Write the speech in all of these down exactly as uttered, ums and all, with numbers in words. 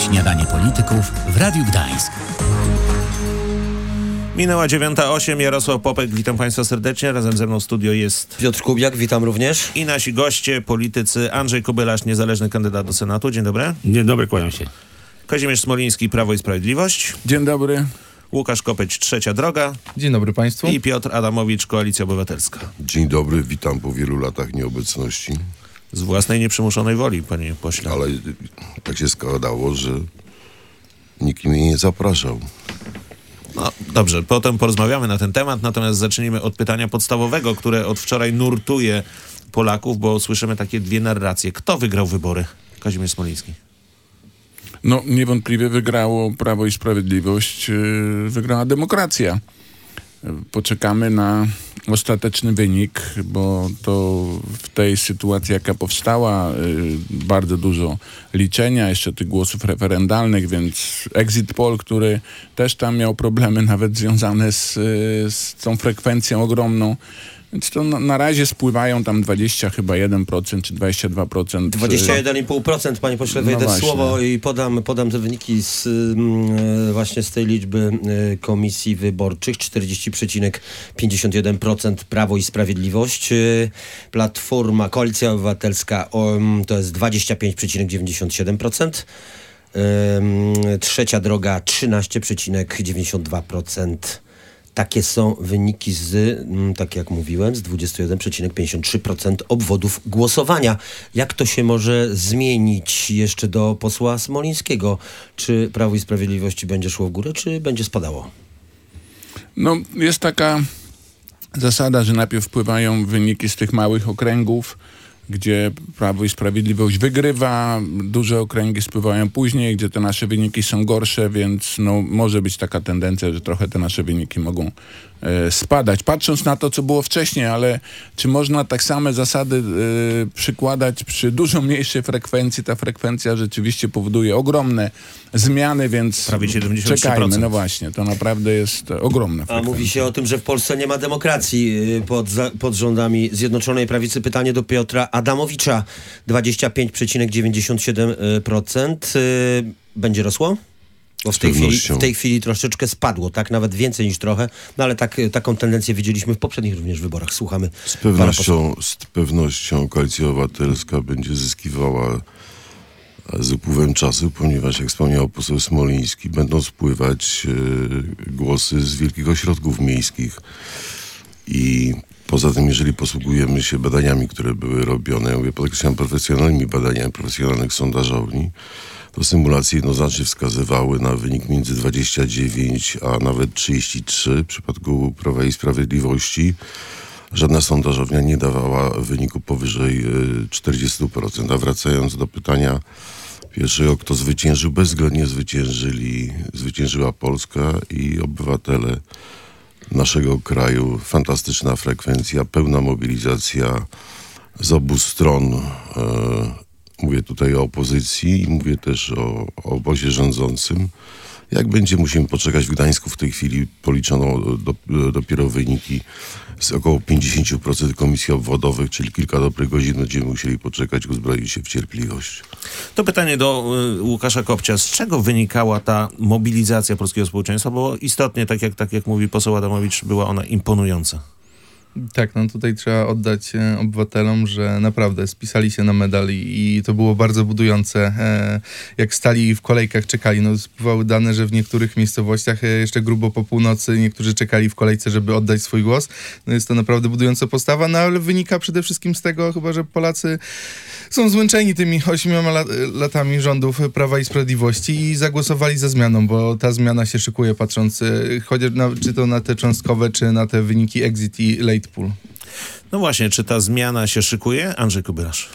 Śniadanie polityków w Radiu Gdańsk. Minęła dziewiąta osiem, Jarosław Popek, witam Państwa serdecznie. Razem ze mną w studio jest Piotr Kubiak, witam również. I nasi goście, politycy. Andrzej Kobylarz, niezależny kandydat do Senatu. Dzień dobry. Dzień dobry, kłaniam się. Kazimierz Smoliński, Prawo i Sprawiedliwość. Dzień dobry. Łukasz Kopeć, Trzecia Droga. Dzień dobry Państwu. I Piotr Adamowicz, Koalicja Obywatelska. Dzień dobry, witam po wielu latach nieobecności. Z własnej nieprzymuszonej woli, panie pośle. Ale tak się składało, że nikt mnie nie zapraszał. No dobrze, potem porozmawiamy na ten temat, natomiast zacznijmy od pytania podstawowego, które od wczoraj nurtuje Polaków, bo słyszymy takie dwie narracje. Kto wygrał wybory? Kazimierz Smoliński. No niewątpliwie wygrało Prawo i Sprawiedliwość, yy, wygrała demokracja. Poczekamy na ostateczny wynik, bo to w tej sytuacji, jaka powstała, yy, bardzo dużo liczenia, jeszcze tych głosów referendalnych, więc exit poll, który też tam miał problemy nawet związane z, yy, z tą frekwencją ogromną. Więc to na, na razie spływają tam dwadzieścia chyba jeden procent czy dwadzieścia dwa procent. dwadzieścia jeden i pół procent, panie pośle, wejdę no w słowo i podam, podam te wyniki z, y, właśnie z tej liczby y, komisji wyborczych. czterdzieści przecinek pięćdziesiąt jeden procent Prawo i Sprawiedliwość. Y, Platforma, Koalicja Obywatelska y, to jest dwadzieścia pięć przecinek dziewięćdziesiąt siedem procent. Y, Trzecia Droga trzynaście przecinek dziewięćdziesiąt dwa procent. Takie są wyniki z, tak jak mówiłem, z dwadzieścia jeden przecinek pięćdziesiąt trzy procent obwodów głosowania. Jak to się może zmienić jeszcze do posła Smolińskiego? Czy Prawo i Sprawiedliwości będzie szło w górę, czy będzie spadało? No, jest taka zasada, że najpierw wpływają wyniki z tych małych okręgów, gdzie Prawo i Sprawiedliwość wygrywa, duże okręgi spływają później, gdzie te nasze wyniki są gorsze, więc no, może być taka tendencja, że trochę te nasze wyniki mogą e, spadać. Patrząc na to, co było wcześniej, ale czy można tak same zasady e, przykładać przy dużo mniejszej frekwencji? Ta frekwencja rzeczywiście powoduje ogromne zmiany, więc prawie siedemdziesiąt trzy procent. Czekajmy. No właśnie, to naprawdę jest ogromna frekwencja. A mówi się o tym, że w Polsce nie ma demokracji pod, za, pod rządami Zjednoczonej Prawicy. Pytanie do Piotra Adamowicza. dwadzieścia pięć przecinek dziewięćdziesiąt siedem procent. Będzie rosło? Bo w tej, chwili, w tej chwili troszeczkę spadło, tak? Nawet więcej niż trochę, no ale tak, taką tendencję widzieliśmy w poprzednich również wyborach. Słuchamy. Z pewnością, z pewnością Koalicja Obywatelska będzie zyskiwała z upływem czasu, ponieważ, jak wspomniał poseł Smoliński, będą spływać e, głosy z wielkich ośrodków miejskich. I poza tym, jeżeli posługujemy się badaniami, które były robione, ja mówię podkreślam profesjonalnymi badaniami profesjonalnych sondażowni, to symulacje jednoznacznie wskazywały na wynik między dwadzieścia dziewięć a nawet trzydzieści trzy. W przypadku Prawa i Sprawiedliwości żadna sondażownia nie dawała wyniku powyżej czterdzieści procent. A wracając do pytania pierwszego, kto zwyciężył, bezwzględnie zwyciężyli, zwyciężyła Polska i obywatele naszego kraju. Fantastyczna frekwencja, pełna mobilizacja z obu stron. E, mówię tutaj o opozycji i mówię też o, o obozie rządzącym. Jak będzie, musimy poczekać. W Gdańsku w tej chwili policzono do, dopiero wyniki z około pięćdziesiąt procent komisji obwodowych, czyli kilka dobrych godzin będziemy musieli poczekać, uzbroić się w cierpliwość. To pytanie do y, Łukasza Kopcia. Z czego wynikała ta mobilizacja polskiego społeczeństwa? Bo istotnie, tak jak, tak jak mówi poseł Adamowicz, była ona imponująca. Tak, no tutaj trzeba oddać e, obywatelom, że naprawdę spisali się na medal i, i to było bardzo budujące. E, jak stali w kolejkach, czekali. No spływały dane, że w niektórych miejscowościach e, jeszcze grubo po północy niektórzy czekali w kolejce, żeby oddać swój głos. No jest to naprawdę budująca postawa, no ale wynika przede wszystkim z tego chyba, że Polacy są zmęczeni tymi ośmioma lat, latami rządów Prawa i Sprawiedliwości i zagłosowali za zmianą, bo ta zmiana się szykuje, patrząc e, chociaż na, czy to na te cząstkowe, czy na te wyniki exit i late pool. No właśnie, czy ta zmiana się szykuje? Andrzej Kobylarz.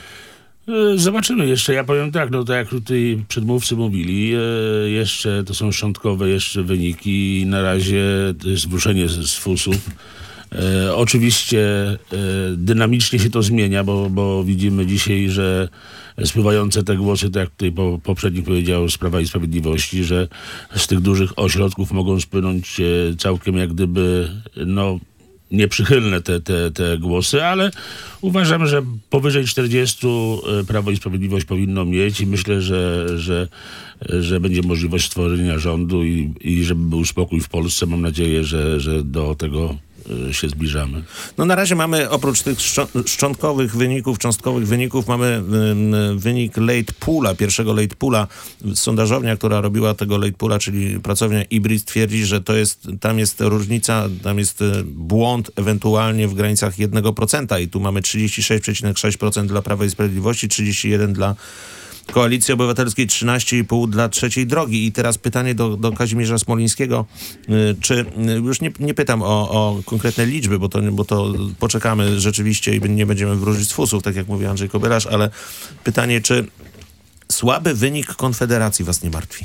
Zobaczymy jeszcze. Ja powiem tak, no tak jak tutaj przedmówcy mówili, jeszcze to są szczątkowe jeszcze wyniki i na razie to jest wróżenie z, z fusów. E, oczywiście e, dynamicznie się to zmienia, bo, bo widzimy dzisiaj, że spływające te głosy, tak jak tutaj po, poprzednik powiedział z Prawa i Sprawiedliwości, że z tych dużych ośrodków mogą spłynąć e, całkiem jak gdyby no nieprzychylne te, te, te głosy, ale uważam, że powyżej czterdziestu Prawo i Sprawiedliwość powinno mieć i myślę, że, że, że będzie możliwość stworzenia rządu i, i żeby był spokój w Polsce. Mam nadzieję, że, że do tego się zbliżamy. No na razie mamy oprócz tych szczą- szczątkowych wyników, cząstkowych wyników, mamy y, wynik late poola, pierwszego late poola. Sondażownia, która robiła tego late poola, czyli pracownia Ibris, twierdzi, że to jest, tam jest różnica, tam jest y, błąd ewentualnie w granicach jednego procenta i tu mamy trzydzieści sześć przecinek sześć procent dla Prawa i Sprawiedliwości, trzydzieści jeden procent dla Koalicji Obywatelskiej, trzynaście i pół procent dla Trzeciej Drogi. I teraz pytanie do, do Kazimierza Smolińskiego, y, czy, y, już nie, nie pytam o, o konkretne liczby, bo to, bo to poczekamy rzeczywiście i nie będziemy wróżyć z fusów, tak jak mówi Andrzej Kobylarz, ale pytanie, czy słaby wynik Konfederacji was nie martwi?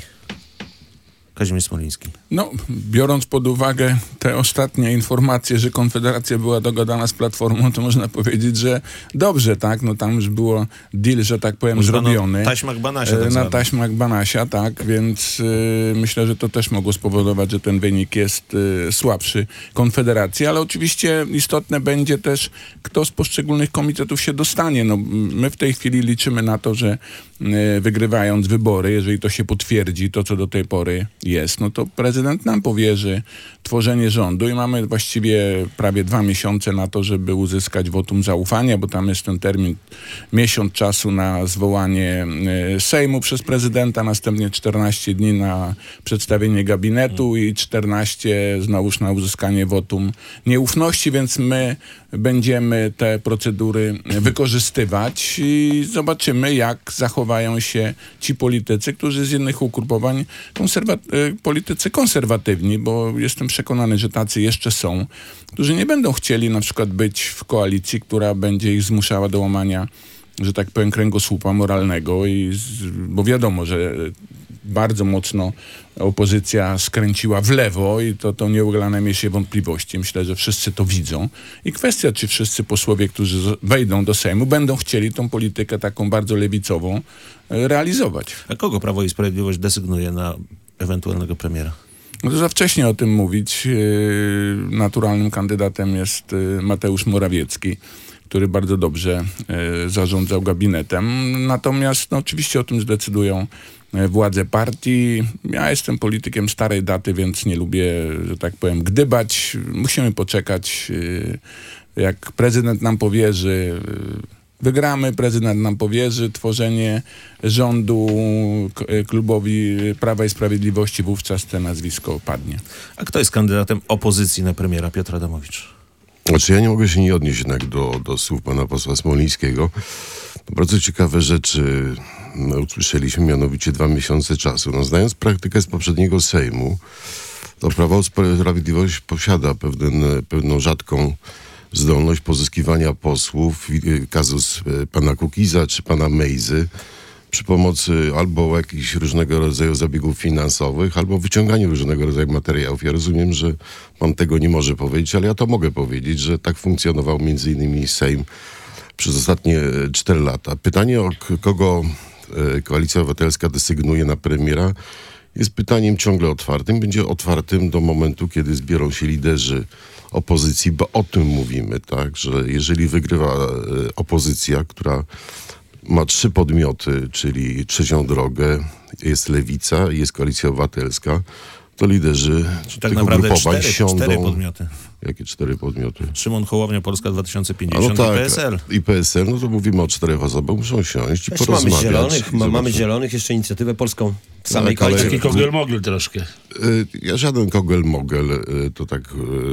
Kazimierz Smoliński. No, biorąc pod uwagę te ostatnie informacje, że Konfederacja była dogadana z Platformą, to można powiedzieć, że dobrze, tak? No tam już było deal, że tak powiem, Używano zrobiony. taśmach Banasia. Tak na zwane. taśmach Banasia, tak, więc y, myślę, że to też mogło spowodować, że ten wynik jest y, słabszy Konfederacji, ale oczywiście istotne będzie też, kto z poszczególnych komitetów się dostanie. No, my w tej chwili liczymy na to, że y, wygrywając wybory, jeżeli to się potwierdzi, to co do tej pory jest, no to prezydent nam powierzy tworzenie rządu i mamy właściwie prawie dwa miesiące na to, żeby uzyskać wotum zaufania, bo tam jest ten termin miesiąc czasu na zwołanie y, Sejmu przez prezydenta, następnie czternaście dni na przedstawienie gabinetu i czternaście znowuż na uzyskanie wotum nieufności, więc my będziemy te procedury wykorzystywać i zobaczymy, jak zachowają się ci politycy, którzy z innych ugrupowań konserwa- politycy konserwatywni, bo jestem przekonany, że tacy jeszcze są, którzy nie będą chcieli na przykład być w koalicji, która będzie ich zmuszała do łamania, że tak powiem, kręgosłupa moralnego, i z, bo wiadomo, że bardzo mocno opozycja skręciła w lewo i to, to nie ulega najmniejszej wątpliwości. Myślę, że wszyscy to widzą. I kwestia, czy wszyscy posłowie, którzy wejdą do Sejmu, będą chcieli tą politykę taką bardzo lewicową realizować. A kogo Prawo i Sprawiedliwość desygnuje na ewentualnego premiera? No to za wcześnie o tym mówić. Naturalnym kandydatem jest Mateusz Morawiecki, który bardzo dobrze zarządzał gabinetem. Natomiast no, oczywiście o tym zdecydują władze partii. Ja jestem politykiem starej daty, więc nie lubię, że tak powiem, gdybać. Musimy poczekać, jak prezydent nam powierzy. Wygramy, prezydent nam powierzy tworzenie rządu klubowi Prawa i Sprawiedliwości, wówczas to nazwisko padnie. A kto jest kandydatem opozycji na premiera? Piotr Adamowicz. Znaczy ja nie mogę się nie odnieść jednak do, do słów pana posła Smolińskiego. Bardzo ciekawe rzeczy no, usłyszeliśmy, mianowicie dwa miesiące czasu. No, znając praktykę z poprzedniego Sejmu, to Prawo i Sprawiedliwość posiada pewien, pewną rzadką zdolność pozyskiwania posłów, kazus pana Kukiza czy pana Mejzy, przy pomocy albo jakichś różnego rodzaju zabiegów finansowych, albo wyciąganiu różnego rodzaju materiałów. Ja rozumiem, że pan tego nie może powiedzieć, ale ja to mogę powiedzieć, że tak funkcjonował między innymi Sejm przez ostatnie cztery lata. Pytanie, o kogo Koalicja Obywatelska desygnuje na premiera, jest pytaniem ciągle otwartym. Będzie otwartym do momentu, kiedy zbiorą się liderzy opozycji, bo o tym mówimy, tak, że jeżeli wygrywa opozycja, która ma trzy podmioty, czyli Trzecią Drogę, jest Lewica i jest Koalicja Obywatelska, to liderzy Czyli tak tych naprawdę ugrupowań cztery, siądą... cztery podmioty. Jakie cztery podmioty? Szymon Hołownia, Polska dwa tysiące A pięćdziesiąt no tak, i P S L. I P S L, no to mówimy o czterech osobach, muszą siąść i Też porozmawiać. mamy zielonych, i ma, mamy zobaczymy. zielonych, jeszcze inicjatywę polską w samej Tak, ale- koalicji. Taki kogel-mogel troszkę. Y, Ja żaden kogel-mogel, y, to tak,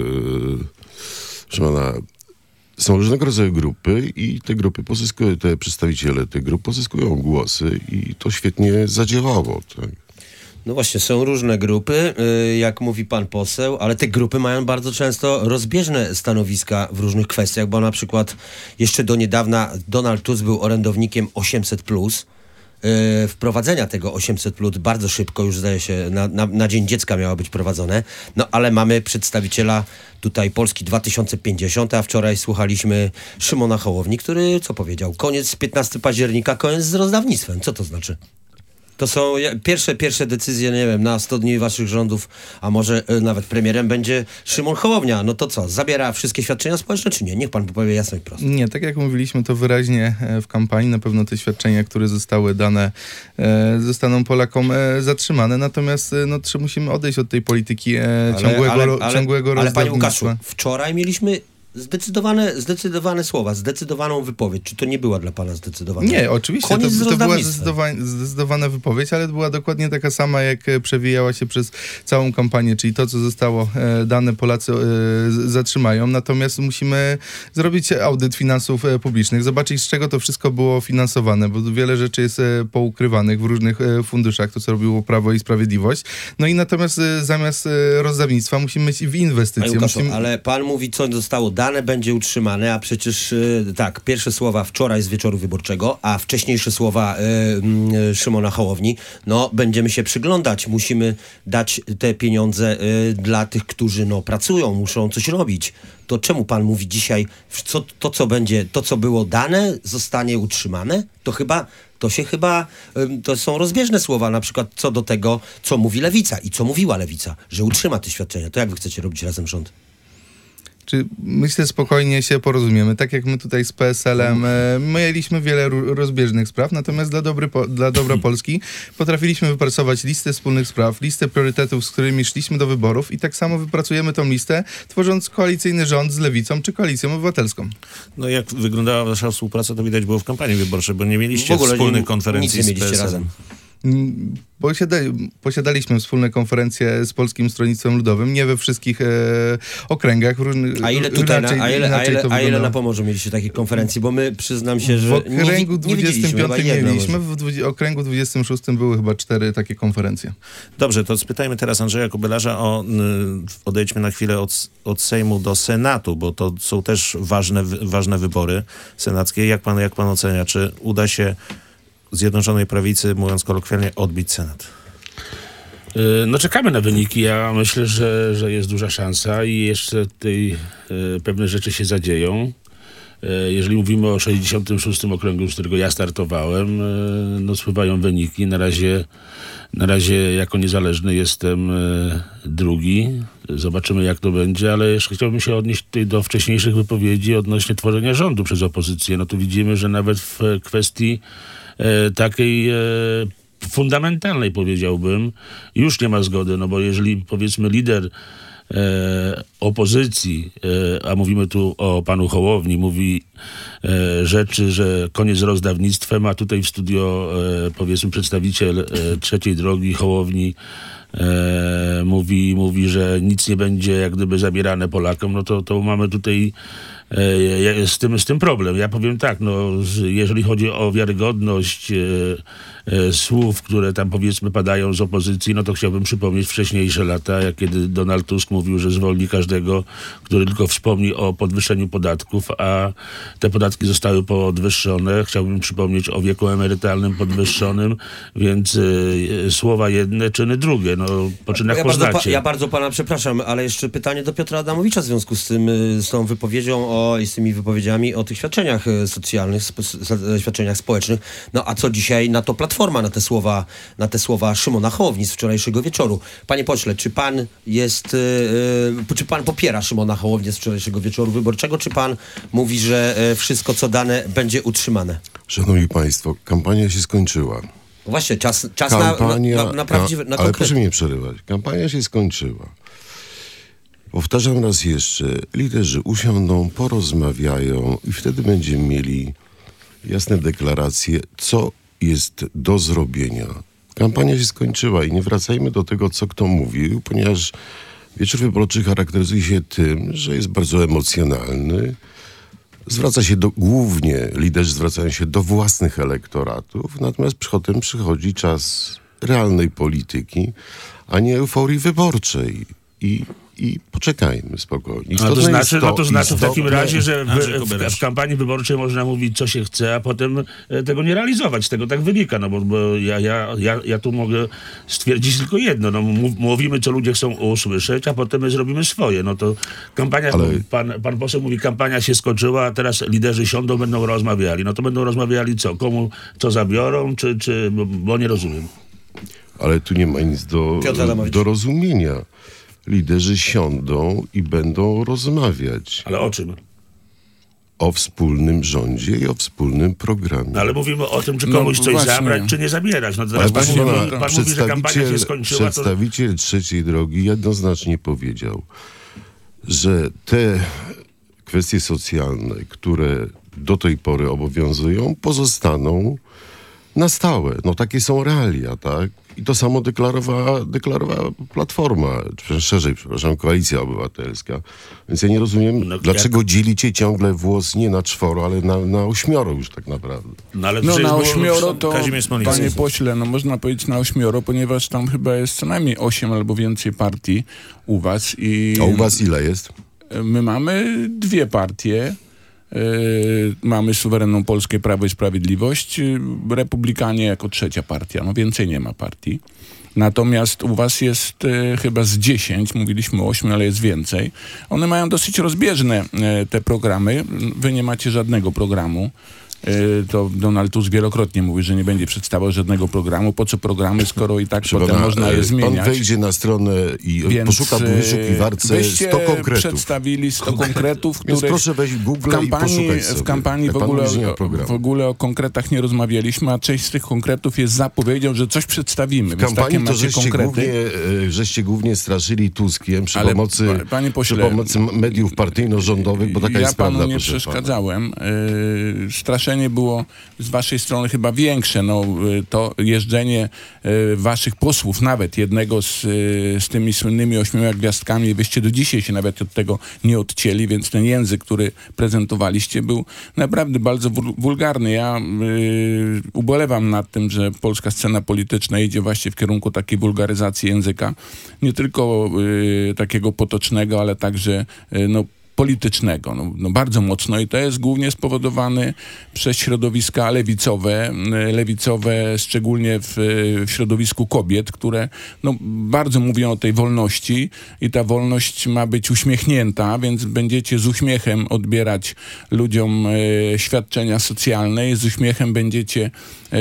y, proszę pana, są różnego rodzaju grupy i te grupy pozyskują, te przedstawiciele tych grup pozyskują głosy i to świetnie zadziałało. Tak. No właśnie, są różne grupy, y, jak mówi pan poseł, ale te grupy mają bardzo często rozbieżne stanowiska w różnych kwestiach, bo na przykład jeszcze do niedawna Donald Tusk był orędownikiem osiemset plus. Yy, wprowadzenia tego osiemset plus bardzo szybko, już zdaje się, na, na, na Dzień Dziecka miało być prowadzone. No ale mamy przedstawiciela tutaj Polski dwa tysiące pięćdziesiąt, a wczoraj słuchaliśmy Szymona Hołowni, który co powiedział? Koniec piętnastego października, koniec z rozdawnictwem. Co to znaczy? To są pierwsze, pierwsze decyzje, nie wiem, na sto dni waszych rządów, a może y, nawet premierem będzie Szymon Hołownia. No to co, zabiera wszystkie świadczenia społeczne, czy nie? Niech pan powie jasno i prosto. Nie, tak jak mówiliśmy to wyraźnie w kampanii, na pewno te świadczenia, które zostały dane, e, zostaną Polakom e, zatrzymane, natomiast e, no, czy musimy odejść od tej polityki e, Ale, ciągłego, ale, ro, ale, ciągłego ale panie rozdawnictwa. Łukaszu, wczoraj mieliśmy zdecydowane, zdecydowane słowa, zdecydowaną wypowiedź. Czy to nie była dla pana zdecydowana? Nie, oczywiście, to, Koniec z to była rozdawnictwem. zdecydowa- zdecydowana wypowiedź, ale była dokładnie taka sama, jak e, przewijała się przez całą kampanię, czyli to, co zostało e, dane, Polacy e, z- zatrzymają. Natomiast musimy zrobić audyt finansów e, publicznych, zobaczyć, z czego to wszystko było finansowane, bo wiele rzeczy jest e, poukrywanych w różnych e, funduszach, to co robiło Prawo i Sprawiedliwość. No i natomiast e, zamiast e, rozdawnictwa musimy iść w Panie inwestycje. Łukaszu, Musimy... ale pan mówi, co zostało dane, będzie utrzymane, a przecież y, tak, pierwsze słowa wczoraj z wieczoru wyborczego, a wcześniejsze słowa y, y, Szymona Hołowni, no będziemy się przyglądać, musimy dać te pieniądze y, dla tych, którzy no pracują, muszą coś robić. To czemu pan mówi dzisiaj, co, to co będzie, to co było dane, zostanie utrzymane? To chyba, to się chyba, y, to są rozbieżne słowa, na przykład co do tego, co mówi Lewica i co mówiła Lewica, że utrzyma te świadczenia. To jak wy chcecie robić razem rząd? Czy myślę, spokojnie się porozumiemy. Tak jak my tutaj z P S L-em e, mieliśmy wiele ru- rozbieżnych spraw, natomiast dla, dobry po, dla dobra Polski potrafiliśmy wypracować listę wspólnych spraw, listę priorytetów, z którymi szliśmy do wyborów i tak samo wypracujemy tą listę, tworząc koalicyjny rząd z Lewicą czy Koalicją Obywatelską. No jak wyglądała wasza współpraca, to widać było w kampanii wyborczej, bo nie mieliście W ogóle wspólnych nie- konferencji nic nie z mieliście P S L-em. razem. Mm, Posiada, posiadaliśmy wspólne konferencje z Polskim Stronnictwem Ludowym, nie we wszystkich e, okręgach. W różnych, A ile tutaj, raczej, na, a ile, a inaczej ile, to a ile wyglądało. na Pomorzu mieliście takich konferencji? Bo my, przyznam się, że W nie, okręgu wi- nie dwudziestym widzieliśmy chyba piątym jedno mieliśmy, może. w dwudzie- okręgu dwudziestym szóstym były chyba cztery takie konferencje. Dobrze, to spytajmy teraz Andrzeja Kobylarza o, y, odejdźmy na chwilę od, od Sejmu do Senatu, bo to są też ważne, wy- ważne wybory senackie. Jak pan, jak pan ocenia, czy uda się Zjednoczonej Prawicy, mówiąc kolokwialnie, odbić Senat? Y, No czekamy na wyniki. Ja myślę, że, że jest duża szansa i jeszcze tutaj y, pewne rzeczy się zadzieją. Y, Jeżeli mówimy o sześćdziesiątym szóstym okręgu, z którego ja startowałem, y, no spływają wyniki. Na razie, na razie jako niezależny jestem y, drugi. Zobaczymy, jak to będzie, ale jeszcze chciałbym się odnieść tutaj do wcześniejszych wypowiedzi odnośnie tworzenia rządu przez opozycję. No tu widzimy, że nawet w kwestii e, takiej e, fundamentalnej, powiedziałbym, już nie ma zgody, no bo jeżeli powiedzmy lider e, opozycji, e, a mówimy tu o panu Hołowni, mówi e, rzeczy, że koniec z rozdawnictwem, a tutaj w studio e, powiedzmy przedstawiciel e, trzeciej drogi Hołowni e, mówi, mówi, że nic nie będzie jak gdyby zabierane Polakom, no to, to mamy tutaj e, z tym, z tym problem. Ja powiem tak, no, z, jeżeli chodzi o wiarygodność e, e, słów, które tam powiedzmy padają z opozycji, no to chciałbym przypomnieć wcześniejsze lata, jak kiedy Donald Tusk mówił, że zwolni każdego, który tylko wspomni o podwyższeniu podatków, a te podatki zostały podwyższone. Chciałbym przypomnieć o wieku emerytalnym podwyższonym, więc e, słowa jedne, czyny drugie. No, po czynach Ja bardzo, pa, poznacie. ja bardzo pana przepraszam, ale jeszcze pytanie do Piotra Adamowicza w związku z tym, y, z tą wypowiedzią o, i z tymi wypowiedziami o tych świadczeniach y, socjalnych, sp- s- świadczeniach społecznych. No a co dzisiaj na to Platforma, na te słowa, na te słowa Szymona Hołowni z wczorajszego wieczoru? Panie pośle, czy pan jest, y, y, czy pan popiera Szymona Hołownię z wczorajszego wieczoru wyborczego, czy pan mówi, że y, wszystko co dane będzie utrzymane? Szanowni Państwo, kampania się skończyła. No właśnie, czas, czas na, Kampania, na, na, na prawdziwe, na ale konkretne. proszę mnie nie przerywać. Kampania się skończyła. Powtarzam raz jeszcze, liderzy usiądą, porozmawiają i wtedy będziemy mieli jasne deklaracje, co jest do zrobienia. Kampania się skończyła i nie wracajmy do tego, co kto mówił, ponieważ wieczór wyborczy charakteryzuje się tym, że jest bardzo emocjonalny. Zwraca się do, głównie, liderzy zwracają się do własnych elektoratów, natomiast potem przychodzi czas realnej polityki, a nie euforii wyborczej. I, i poczekajmy spokojnie. A to Istotne znaczy, jest no to znaczy w takim istotne- razie, że Andrzej w, w, Kobylarz. w kampanii wyborczej można mówić, co się chce, a potem e, tego nie realizować. Z tego tak wynika, no bo, bo ja, ja, ja, ja tu mogę stwierdzić tylko jedno. No, mów, mówimy, co ludzie chcą usłyszeć, a potem my zrobimy swoje. No to kampania, Ale- pan, pan poseł mówi, kampania się skończyła, a teraz liderzy siądą, będą rozmawiali. No to będą rozmawiali co? Komu co zabiorą, czy, czy bo, bo nie rozumiem. Ale tu nie ma nic do, Piotr Adamowicz. do rozumienia. Liderzy siądą i będą rozmawiać Ale o czym? o wspólnym rządzie i o wspólnym programie. No, ale mówimy o tym, czy No, komuś coś właśnie. zabrać, czy nie zabierać. No, Ale teraz pan, proszę mówi, pana, pan mówi, że kampania się skończyła, to... przedstawiciel trzeciej drogi jednoznacznie powiedział, że te kwestie socjalne, które do tej pory obowiązują, pozostaną na stałe. No takie są realia, tak? I to samo deklarowała, deklarowała Platforma, czy szerzej, przepraszam, Koalicja Obywatelska. Więc ja nie rozumiem, No, dlaczego jak- dzielicie ciągle włos nie na czworo, ale na, na ośmioro już tak naprawdę. No, ale No przecież na było- ośmioro to, Kazimierz Smoliński. panie pośle, no można powiedzieć na ośmioro, ponieważ tam chyba jest co najmniej osiem albo więcej partii u was. I A u was ile jest? my mamy dwie partie. Yy, mamy suwerenną Polskę, Prawo i Sprawiedliwość, yy, Republikanie jako trzecia partia, no więcej nie ma partii. Natomiast u was jest yy, chyba z dziesięć, mówiliśmy o ośmiu, ale jest więcej. One mają dosyć rozbieżne yy, te programy. Wy nie macie żadnego programu. Yy, to Donald Tusk wielokrotnie mówi, że nie będzie przedstawiał żadnego programu. Po co programy, skoro i tak Proszę potem pana, można e, je Pan zmieniać. wejdzie na stronę i Więc, poszuka w wyszukiwarce wyście sto konkretów. przedstawili sto konkretów, Więc które proszę wejść w Google w kampanii, i poszukać sobie. w kampanii Jak w pan ogóle, mówi, że nie ma o, programu. w ogóle o konkretach nie rozmawialiśmy, a część z tych konkretów jest zapowiedzią, że coś przedstawimy. W Więc takie kampanii to macie żeście konkrety. głównie, e, żeście głównie straszyli Tuskiem przy Ale, pomocy, pa- panie pośle, przy pomocy mediów partyjno-rządowych, bo taka ja jest prawda, panu nie proszę pana. przeszkadzałem. Yy, straszenie było z waszej strony chyba większe. No, yy, to jeżdżenie yy, waszych posłów, nawet jednego z, yy, z tymi słynnymi ośmioma gwiazdkami, wyście do dzisiaj się nawet od tego nie odcięli, więc ten język, który prezentowaliście, był naprawdę bardzo wul- wulgarny. Ja yy, ubolewam nad tym, że polska scena polityczna idzie właśnie w kierunku takiej wulgaryzacji języka. Nie tylko yy, takiego potocznego, ale także yy, no, politycznego, no, no bardzo mocno i to jest głównie spowodowane przez środowiska lewicowe, y, lewicowe szczególnie w, w środowisku kobiet, które no, bardzo mówią o tej wolności i ta wolność ma być uśmiechnięta, więc będziecie z uśmiechem odbierać ludziom y, świadczenia socjalne i z uśmiechem będziecie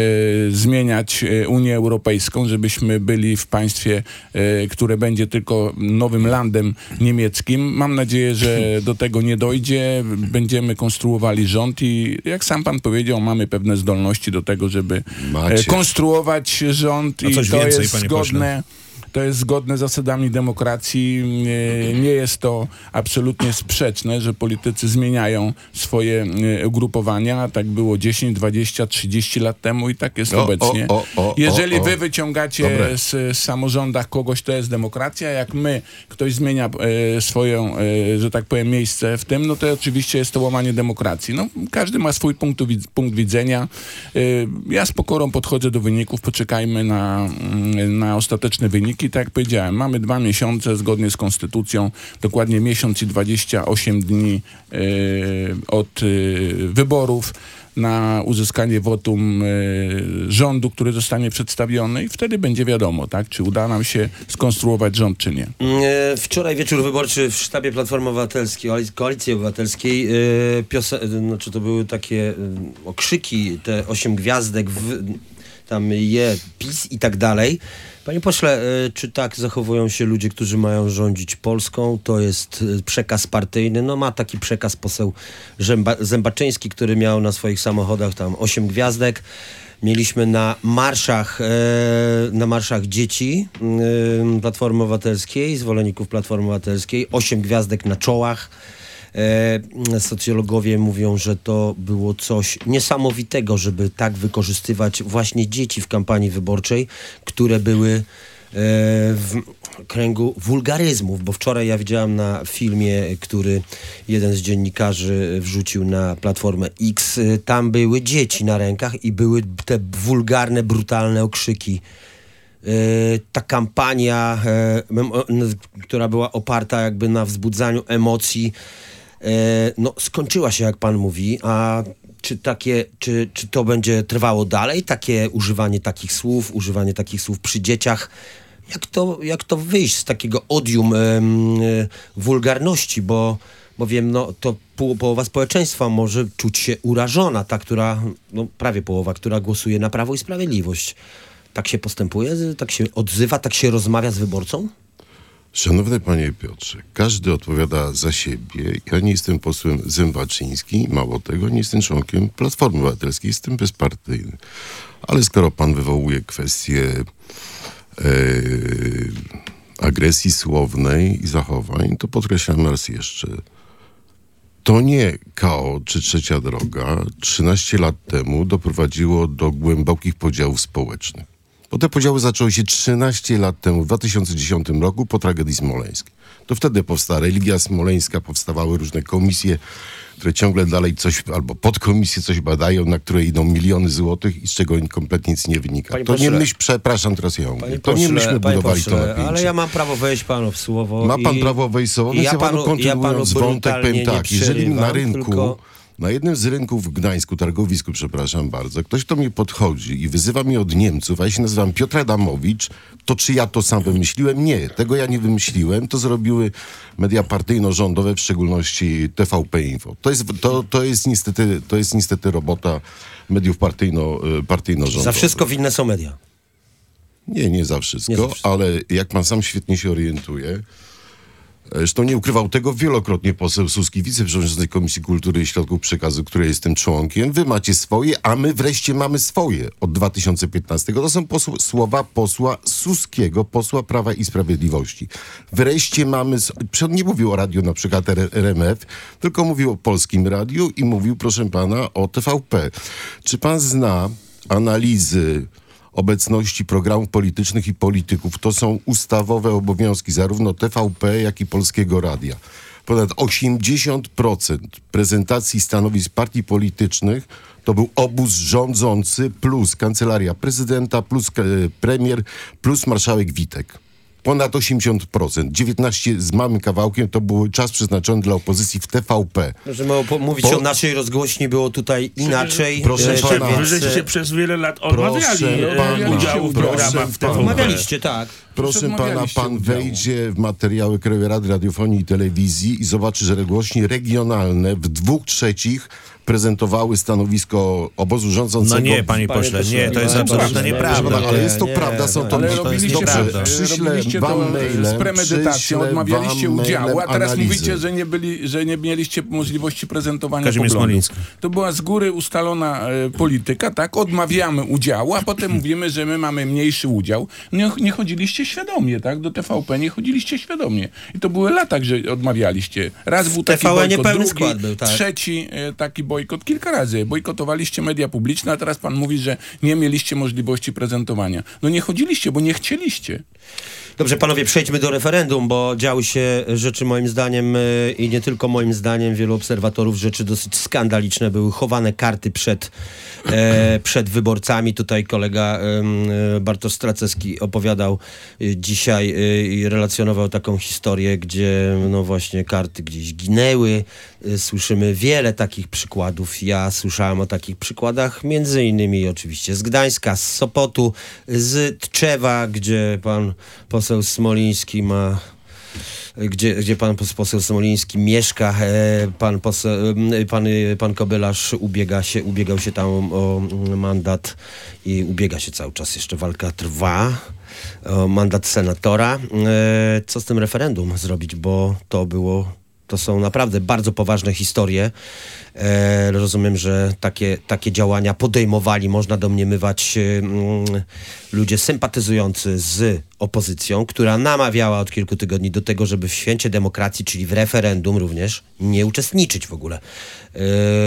y, zmieniać y, Unię Europejską, żebyśmy byli w państwie, y, które będzie tylko nowym landem niemieckim. Mam nadzieję, że do tego nie dojdzie. Będziemy konstruowali rząd i jak sam pan powiedział, mamy pewne zdolności do tego, żeby Macie. e, konstruować rząd A i coś to więcej, jest panie zgodne. To jest zgodne z zasadami demokracji. Nie, nie jest to absolutnie sprzeczne, że politycy zmieniają swoje e, ugrupowania. Tak było dziesięć, dwadzieścia, trzydzieści lat temu i tak jest O, obecnie. o, o, o, Jeżeli o, o. wy wyciągacie Dobre. z, z samorządach kogoś, to jest demokracja. Jak my, ktoś zmienia e, swoją, e, że tak powiem, miejsce w tym, no to oczywiście jest to łamanie demokracji. No, każdy ma swój punkt, wid- punkt widzenia. E, ja z pokorą podchodzę do wyników. Poczekajmy na, mm, na ostateczne wyniki. Tak jak powiedziałem, mamy dwa miesiące zgodnie z konstytucją, dokładnie miesiąc i dwadzieścia osiem dni e, od e, wyborów na uzyskanie wotum y, rządu, który zostanie przedstawiony i wtedy będzie wiadomo, tak, czy uda nam się skonstruować rząd, czy nie. E, Wczoraj wieczór wyborczy w sztabie Platformy Obywatelskiej, Koalicji Obywatelskiej, e, piose- znaczy to były takie e, okrzyki, te osiem gwiazdek, w, tam je, PiS i tak dalej. Panie pośle, e, czy tak zachowują się ludzie, którzy mają rządzić Polską? To jest e, przekaz partyjny. No ma taki przekaz poseł Zęba- Zębaczyński, który miał na swoich samochodach tam osiem gwiazdek. Mieliśmy na marszach, e, na marszach dzieci e, Platformy Obywatelskiej, zwolenników Platformy Obywatelskiej, osiem gwiazdek na czołach. E, socjologowie mówią, że to było coś niesamowitego, żeby tak wykorzystywać właśnie dzieci w kampanii wyborczej, które były e, w kręgu wulgaryzmów, bo wczoraj ja widziałam na filmie, który jeden z dziennikarzy wrzucił na Platformę X, e, tam były dzieci na rękach i były te wulgarne, brutalne okrzyki. E, ta kampania, e, mem- o- n- która była oparta jakby na wzbudzaniu emocji, e, no skończyła się, jak pan mówi, a czy takie, czy, czy to będzie trwało dalej, takie używanie takich słów, używanie takich słów przy dzieciach? Jak to, jak to wyjść z takiego odium em, e, wulgarności, bo, bo wiem, no to pół, połowa społeczeństwa może czuć się urażona, ta, która, no prawie połowa, która głosuje na Prawo i Sprawiedliwość. Tak się postępuje? Tak się odzywa? Tak się rozmawia z wyborcą? Szanowny panie Piotrze, każdy odpowiada za siebie. Ja nie jestem posłem Zębaczyński, mało tego, nie jestem członkiem Platformy Obywatelskiej, jestem bezpartyjny. Ale skoro pan wywołuje kwestię e, agresji słownej i zachowań, to podkreślam raz jeszcze. To nie K O czy Trzecia Droga trzynaście lat temu doprowadziło do głębokich podziałów społecznych. Bo te podziały zaczęły się trzynaście lat temu, w dwa tysiące dziesiątym roku, po tragedii smoleńskiej. To wtedy powstała religia smoleńska, powstawały różne komisje, które ciągle dalej coś, albo podkomisje coś badają, na które idą miliony złotych i z czego kompletnie nic nie wynika. Panie to pośle, nie myśl, przepraszam, teraz ja mówię, Panie to nie pośle, myśmy panie budowali pośle, to napięcie. ale ja mam prawo wejść panu w słowo. Ma pan i, prawo wejść słowo, i więc ja ja panu panu, ja panu kontynuując wątek powiem brutalnie tak, nie jeżeli na przerywam, rynku, tylko... na jednym z rynków w Gdańsku, targowisku, przepraszam bardzo, ktoś do mnie podchodzi i wyzywa mnie od Niemców, a ja się nazywam Piotr Adamowicz, to czy ja to sam wymyśliłem? Nie, tego ja nie wymyśliłem, to zrobiły media partyjno-rządowe, w szczególności T V P Info. To jest, to, to jest, niestety, to jest niestety robota mediów partyjno, partyjno-rządowych. Za wszystko winne są media. Nie, nie za wszystko, Nie za wszystko. ale jak pan sam świetnie się orientuje, zresztą nie ukrywał tego wielokrotnie poseł Suski, wiceprzewodniczący Komisji Kultury i Środków Przekazu, której jestem członkiem. Wy macie swoje, a my wreszcie mamy swoje od dwa tysiące piętnastego. To są posł- słowa posła Suskiego, posła Prawa i Sprawiedliwości. Wreszcie mamy... On nie mówił o radiu na przykład R M F, tylko mówił o Polskim Radiu i mówił, proszę pana, o T V P. Czy pan zna analizy obecności programów politycznych i polityków? To są ustawowe obowiązki zarówno T V P, jak i Polskiego Radia. Ponad osiemdziesiąt procent prezentacji stanowisk partii politycznych to był obóz rządzący plus kancelaria prezydenta, plus e, premier, plus marszałek Witek. Ponad osiemdziesiąt procent. dziewiętnaście z małym kawałkiem to był czas przeznaczony dla opozycji w T V P. Możemy opo- mówić Po- o naszej rozgłośni, było tutaj inaczej. Proszę e, pana, więc, Wy żeście się e, przez wiele lat odmawiali Proszę e, pana, udziału w proszę programach w T V P. Omawialiście, tak. Proszę pana, Odmawialiście pan udziału. wejdzie w materiały Krajowej Rady Radiofonii i Telewizji i zobaczy, że rozgłośnie regionalne w dwóch trzecich prezentowały stanowisko obozu rządzącego. No nie, panie Panie pośle, pośle, nie, to jest panie absolutnie pośle, nieprawda. Proszę pana, ale jest to Nie, prawda, są to... Ale to jest robiliście, nieprawda. Przyślę robiliście wam to mailem, z premedytacją, przyślę odmawialiście wam udziału, a mailem teraz analizy. mówicie, że nie, byli, że nie mieliście możliwości prezentowania Kazimierz poglądów. Smoliński. To była z góry ustalona e, polityka, tak? Odmawiamy udziału, a potem mówimy, że my mamy mniejszy udział. Nie, nie chodziliście świadomie, tak? Do T V P nie chodziliście świadomie. I to były lata, że odmawialiście. Raz był taki T V N bojkot, pełny drugi, skład był, tak. trzeci e, taki bojkot. Kilka razy bojkotowaliście media publiczne, a teraz pan mówi, że nie mieliście możliwości prezentowania. No nie chodziliście, bo nie chcieliście. Dobrze, panowie, przejdźmy do referendum, bo działy się rzeczy moim zdaniem y, i nie tylko moim zdaniem, wielu obserwatorów, rzeczy dosyć skandaliczne. Były chowane karty przed, e, przed wyborcami. Tutaj kolega e, Bartosz Stracewski opowiadał y, dzisiaj y, i relacjonował taką historię, gdzie no właśnie karty gdzieś ginęły. Y, słyszymy wiele takich przykładów. Ja słyszałem o takich przykładach, między innymi oczywiście z Gdańska, z Sopotu, z Tczewa, gdzie pan poseł Smoliński ma, gdzie, gdzie pan pos- poseł Smoliński mieszka, e, pan, poseł, e, pan, e, pan Kobylarz ubiega się, ubiegał się tam o mandat i ubiega się cały czas, jeszcze walka trwa, o mandat senatora. E, co z tym referendum zrobić, bo to było, to są naprawdę bardzo poważne historie. E, rozumiem, że takie, takie działania podejmowali, można domniemywać, mm, ludzie sympatyzujący z opozycją, która namawiała od kilku tygodni do tego, żeby w święcie demokracji, czyli w referendum również, nie uczestniczyć w ogóle. E,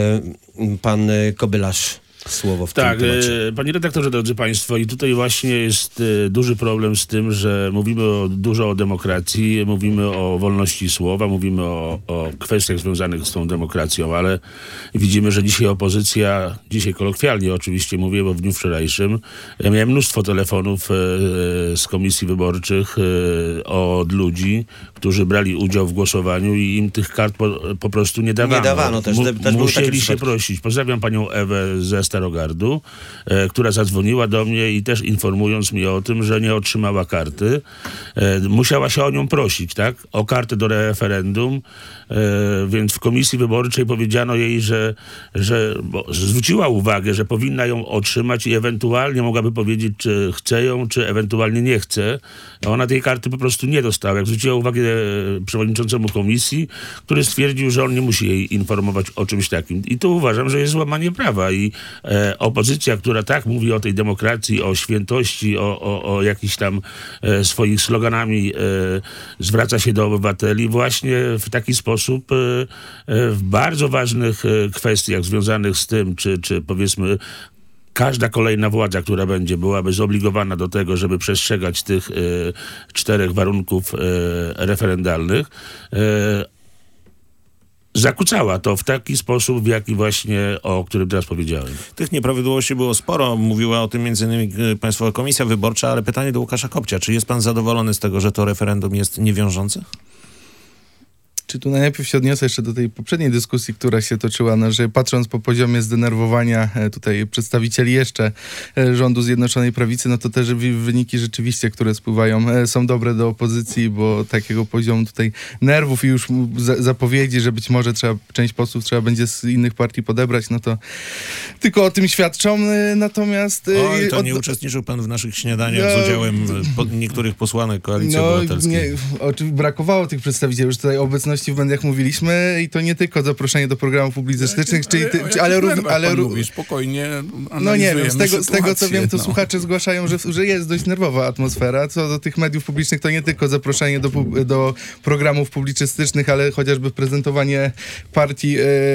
pan Kobylarz, słowo w Tak, tym temacie. e, panie redaktorze, drodzy państwo, i tutaj właśnie jest e, duży problem z tym, że mówimy o, dużo o demokracji, mówimy o wolności słowa, mówimy o, o kwestiach związanych z tą demokracją, ale widzimy, że dzisiaj opozycja, dzisiaj kolokwialnie oczywiście mówię, bo w dniu wczorajszym ja miałem mnóstwo telefonów e, z komisji wyborczych e, od ludzi, którzy brali udział w głosowaniu i im tych kart po, po prostu nie dawano. Nie dawano też. Mu, też były musieli takie się przypadki. prosić. Pozdrawiam panią Ewę ze Starogardu, e, która zadzwoniła do mnie i też informując mnie o tym, że nie otrzymała karty. E, musiała się o nią prosić, tak? O kartę do referendum, e, więc w komisji wyborczej powiedziano jej, że, że bo zwróciła uwagę, że powinna ją otrzymać i ewentualnie mogłaby powiedzieć, czy chce ją, czy ewentualnie nie chce. A ona tej karty po prostu nie dostała. Jak zwróciła uwagę przewodniczącemu komisji, który stwierdził, że on nie musi jej informować o czymś takim. I tu uważam, że jest złamanie prawa i e, opozycja, która tak mówi o tej demokracji, o świętości, o, o, o jakichś tam e, swoich sloganami e, zwraca się do obywateli właśnie w taki sposób e, e, w bardzo ważnych e, kwestiach związanych z tym, czy, czy powiedzmy każda kolejna władza, która będzie, byłaby zobligowana do tego, żeby przestrzegać tych e, czterech warunków e, referendalnych, e, zakłócała to w taki sposób, w jaki właśnie, o którym teraz powiedziałem. Tych nieprawidłowości było sporo. Mówiła o tym między innymi Państwowa Komisja Wyborcza, ale pytanie do Łukasza Kopcia. Czy jest pan zadowolony z tego, że to referendum jest niewiążące? Czy tu najpierw się odniosę jeszcze do tej poprzedniej dyskusji, która się toczyła, no, że patrząc po poziomie zdenerwowania e, tutaj przedstawicieli jeszcze e, rządu Zjednoczonej Prawicy, no to też wy- wyniki rzeczywiście, które spływają, e, są dobre do opozycji, bo takiego poziomu tutaj nerwów i już za- zapowiedzi, że być może trzeba, część posłów trzeba będzie z innych partii podebrać, no to tylko o tym świadczą. E, natomiast... E, Oj, to od... nie uczestniczył pan w naszych śniadaniach No, z udziałem po- niektórych posłanek Koalicji No, Obywatelskiej. nie, oczywiście brakowało tych przedstawicieli, już tutaj obecności w mediach mówiliśmy i to nie tylko zaproszenie do programów publicystycznych, czyli ty, ale, czy, ale, rów, ale pan ró- mówi, spokojnie no nie wiem, z tego, z tego co wiem, to no. słuchacze zgłaszają, że, że jest dość nerwowa atmosfera. Co do tych mediów publicznych, to nie tylko zaproszenie do, pub- do programów publicystycznych, ale chociażby prezentowanie partii e,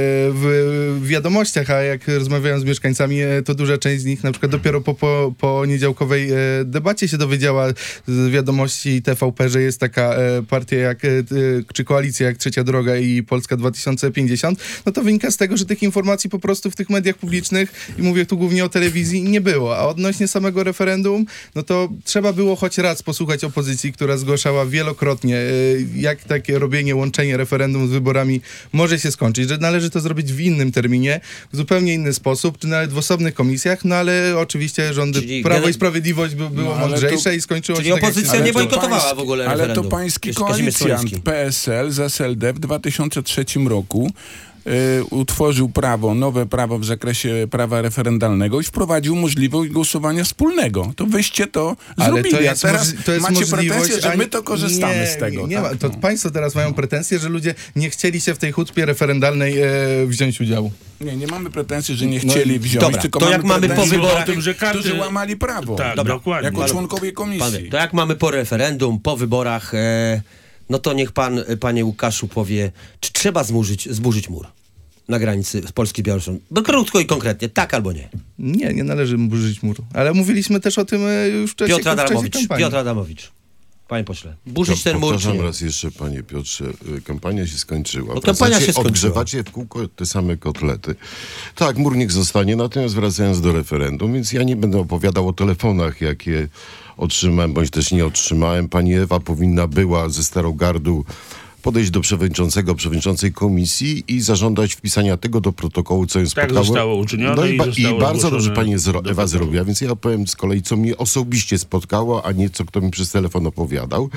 w, w wiadomościach, a jak rozmawiałem z mieszkańcami, e, to duża część z nich na przykład dopiero po, po, po niedziałkowej e, debacie się dowiedziała z wiadomości T V P, że jest taka e, partia jak, e, czy koalicja jak Trzecia Droga i Polska dwa tysiące pięćdziesiąt, no to wynika z tego, że tych informacji po prostu w tych mediach publicznych, i mówię tu głównie o telewizji, nie było. A odnośnie samego referendum, no to trzeba było choć raz posłuchać opozycji, która zgłaszała wielokrotnie, jak takie robienie, łączenie referendum z wyborami może się skończyć, że należy to zrobić w innym terminie, w zupełnie inny sposób, czy nawet w osobnych komisjach, no ale oczywiście rządy Czyli Prawo gener- i Sprawiedliwość by, było No, ale mądrzejsze to- i skończyło Czyli się tak, jak opozycja się nie skończyło. bojkotowała w ogóle Ale referendum. to pański Jeszcze Kazimierz koalicjant Smoliński. P S L z S L D w dwa tysiące trzecim roku y, utworzył prawo, nowe prawo w zakresie prawa referendalnego i wprowadził możliwość głosowania wspólnego. To wyście to Ale zrobili, to jest, a teraz moż- to jest macie możliwość, pretensje, że a my nie- to korzystamy nie, z tego. Nie, nie tak? ma, to No. państwo teraz mają pretensje, że ludzie nie chcieli się w tej hucpie referendalnej e, wziąć udziału. Nie, nie mamy pretensji, że nie No, chcieli wziąć, dobra, tylko to mamy jak mamy po pretensje wyborach- o tym, że karty- którzy łamali prawo. Tak, Dobra. dokładnie. Jako członkowie komisji. Panie, to jak mamy po referendum, po wyborach, e, no to niech pan, e, panie Łukaszu, powie, czy trzeba zburzyć, zburzyć mur na granicy z Polski z Białorusią? Bo krótko i konkretnie, tak albo nie. Nie, nie należy mu burzyć muru. Ale mówiliśmy też o tym e, już wcześniej, Piotr w czasie Adamowicz, kampanii. Piotr Adamowicz. Panie pośle, burzyć ten mur, czy Powtarzam nie? raz jeszcze, panie Piotrze, y, kampania się skończyła. No, kampania Wracacie, się skończyła. Odgrzewacie w kółko te same kotlety. Tak, mur niech zostanie, natomiast wracając do referendum, więc ja nie będę opowiadał o telefonach, jakie otrzymałem, bądź też nie otrzymałem. Pani Ewa powinna była ze Starogardu podejść do przewodniczącego, przewodniczącej komisji i zażądać wpisania tego do protokołu, co ją spotkało. zostało uczynione no i, i ba- zostało i bardzo zgłoszone dobrze pani zro- do Ewa protokołu. zrobiła, więc ja powiem z kolei, co mnie osobiście spotkało, a nie co kto mi przez telefon opowiadał.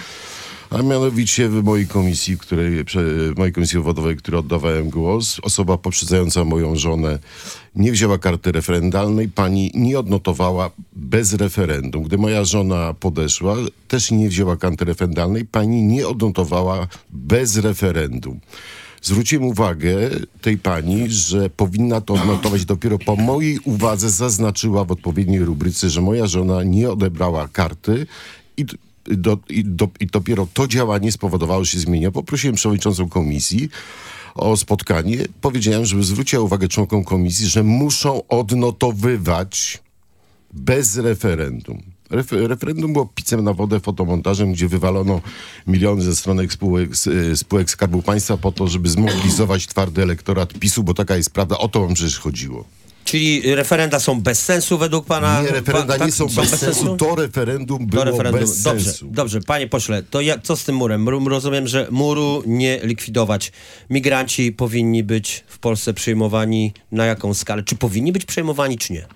A mianowicie w mojej komisji, w której, w mojej komisji obwodowej, której oddawałem głos, osoba poprzedzająca moją żonę nie wzięła karty referendalnej, pani nie odnotowała bez referendum. Gdy moja żona podeszła, też nie wzięła karty referendalnej, pani nie odnotowała bez referendum. Zwróciłem uwagę tej pani, że powinna to odnotować dopiero po mojej uwadze, zaznaczyła w odpowiedniej rubryce, że moja żona nie odebrała karty i Do, i, do, I dopiero to działanie spowodowało, że się zmienia. Poprosiłem przewodniczącą komisji o spotkanie. Powiedziałem, żeby zwróciła uwagę członkom komisji, że muszą odnotowywać bez referendum. Refer- referendum było picem na wodę, fotomontażem, gdzie wywalono miliony ze strony spółek, z, spółek Skarbu Państwa po to, żeby zmobilizować twardy elektorat PiSu, bo taka jest prawda. O to wam przecież chodziło. Czyli referenda są bez sensu według pana? Nie, referenda pa, nie tak? są, są bez sensu. sensu, to referendum było to referendum. bez dobrze, sensu. Dobrze, panie pośle, to ja, co z tym murem? Rozumiem, że muru nie likwidować. Migranci powinni być w Polsce przyjmowani na jaką skalę? Czy powinni być przyjmowani, czy nie?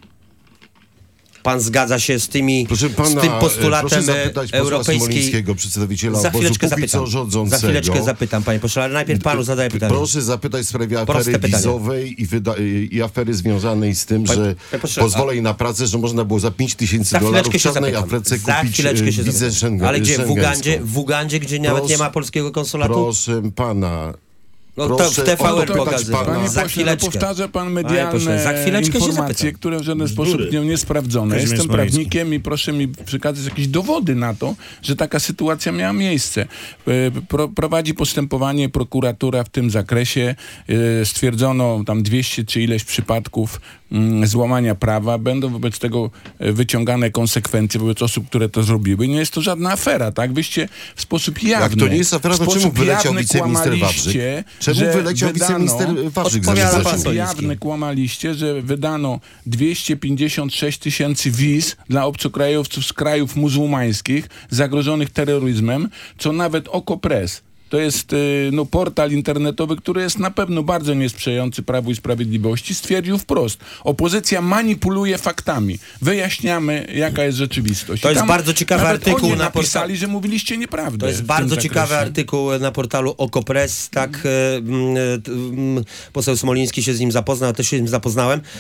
Pan zgadza się z tymi, proszę pana, z tym postulatem proszę zapytać europejskiej... Smolińskiego, przedstawiciela Za obozu chwileczkę póki zapytam. co rządzącego. Za chwileczkę zapytam, panie pośle, ale najpierw panu zadaję pytanie. Proszę zapytać w sprawie afery Proste pytanie. wizowej i, wyda- i afery związanej z tym, Panie- że panie pośle, pozwoleń na pracę, że można było za pięć tysięcy Za dolarów w chwileczkę się czarnej zapytam. Afryce Za kupić chwileczkę się wizę zapytam. Schengen, Ale gdzie? W szengenską. Ugandzie, w Ugandzie, gdzie nawet Proszę- nie ma polskiego konsulatu? Proszę pana... No to Proszę w T V N odpytać pokazywał. pana. Panie Za pośle, no chwileczkę. powtarza pan Panie medialne pośle, za chwileczkę się informacje, zapytam. które w żaden Bzdury. sposób nie, nie sprawdzone. Kazimierz Jestem Smoliński. prawnikiem i proszę mi przekazać jakieś dowody na to, że taka sytuacja miała miejsce. E, Pro, prowadzi postępowanie prokuratura w tym zakresie. E, Stwierdzono tam dwieście czy ileś przypadków mm, złamania prawa. Będą wobec tego e, wyciągane konsekwencje wobec osób, które to zrobiły. Nie jest to żadna afera, tak? Wyście w sposób jawny... Jak to nie jest afera, w to czemu sposób wyleciał jawny wiceminister Wawrzyk? kłamaliście, Czemu że wyleciał wydano- wiceminister Wawrzyk? Odpowiada zamiast pan zacząć? Smoliński. jawny kłamaliście, że wydano dwieście pięćdziesiąt sześć tysięcy wiz dla obcokrajowców z krajów muzułmańskich zagrożonych terroryzmem, co nawet Okopres, to jest y, no, portal internetowy, który jest na pewno bardzo niesprzyjający Prawu i Sprawiedliwości, stwierdził wprost. Opozycja manipuluje faktami. Wyjaśniamy, jaka jest rzeczywistość. To I jest tam bardzo ciekawy nawet artykuł oni na napisali, portal- że mówiliście nieprawdę. To jest w tym bardzo zakresie. ciekawy artykuł na portalu Okopres, tak, e, mm, e, t- mm, poseł Smoliński się z nim zapoznał, też się z nim zapoznałem. E,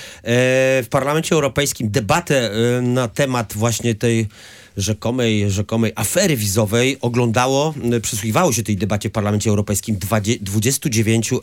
w Parlamencie Europejskim debatę e, na temat właśnie tej rzekomej, rzekomej afery wizowej oglądało, e, przysłuchiwało się tej debacie w Parlamencie Europejskim dwadzie- dwudziestu dziewięciu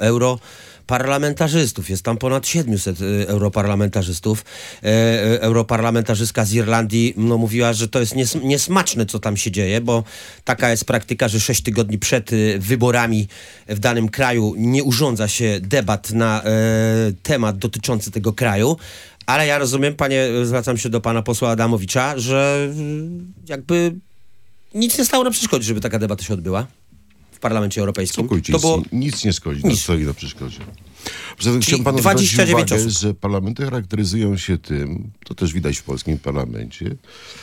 europarlamentarzystów. Jest tam ponad siedmiuset e, europarlamentarzystów. E, e, europarlamentarzystka z Irlandii no, mówiła, że to jest nies- niesmaczne, co tam się dzieje, bo taka jest praktyka, że sześć tygodni przed e, wyborami w danym kraju nie urządza się debat na e, temat dotyczący tego kraju. Ale ja rozumiem, panie, zwracam się do pana posła Adamowicza, że mm, jakby nic nie stało na przeszkodzie, żeby taka debata się odbyła w Parlamencie Europejskim. Spokójcie, To było... nic, nic nie szkodzi, Nic. nic. stoi na przeszkodzie. Poza tym Czyli chciałem panu dwadzieścia zwrócić dziewięć uwagę, osób. że parlamenty charakteryzują się tym, to też widać w polskim parlamencie,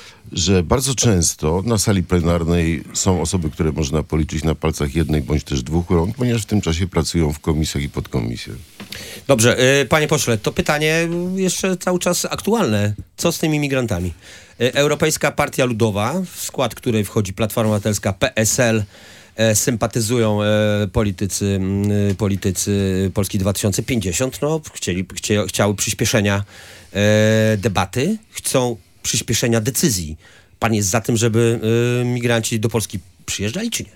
że bardzo często na sali plenarnej są osoby, które można policzyć na palcach jednej bądź też dwóch rąk, ponieważ w tym czasie pracują w komisjach i podkomisjach. Dobrze, y, panie pośle, to pytanie jeszcze cały czas aktualne. Co z tymi migrantami? Y, Europejska Partia Ludowa, w skład której wchodzi Platforma Obywatelska, P S L, e, sympatyzują e, politycy, y, politycy Polski dwa tysiące pięćdziesiąt, no, chcieli, chcie, chciały przyspieszenia e, debaty, chcą przyspieszenia decyzji. Pan jest za tym, żeby y, migranci do Polski przyjeżdżali, czy nie?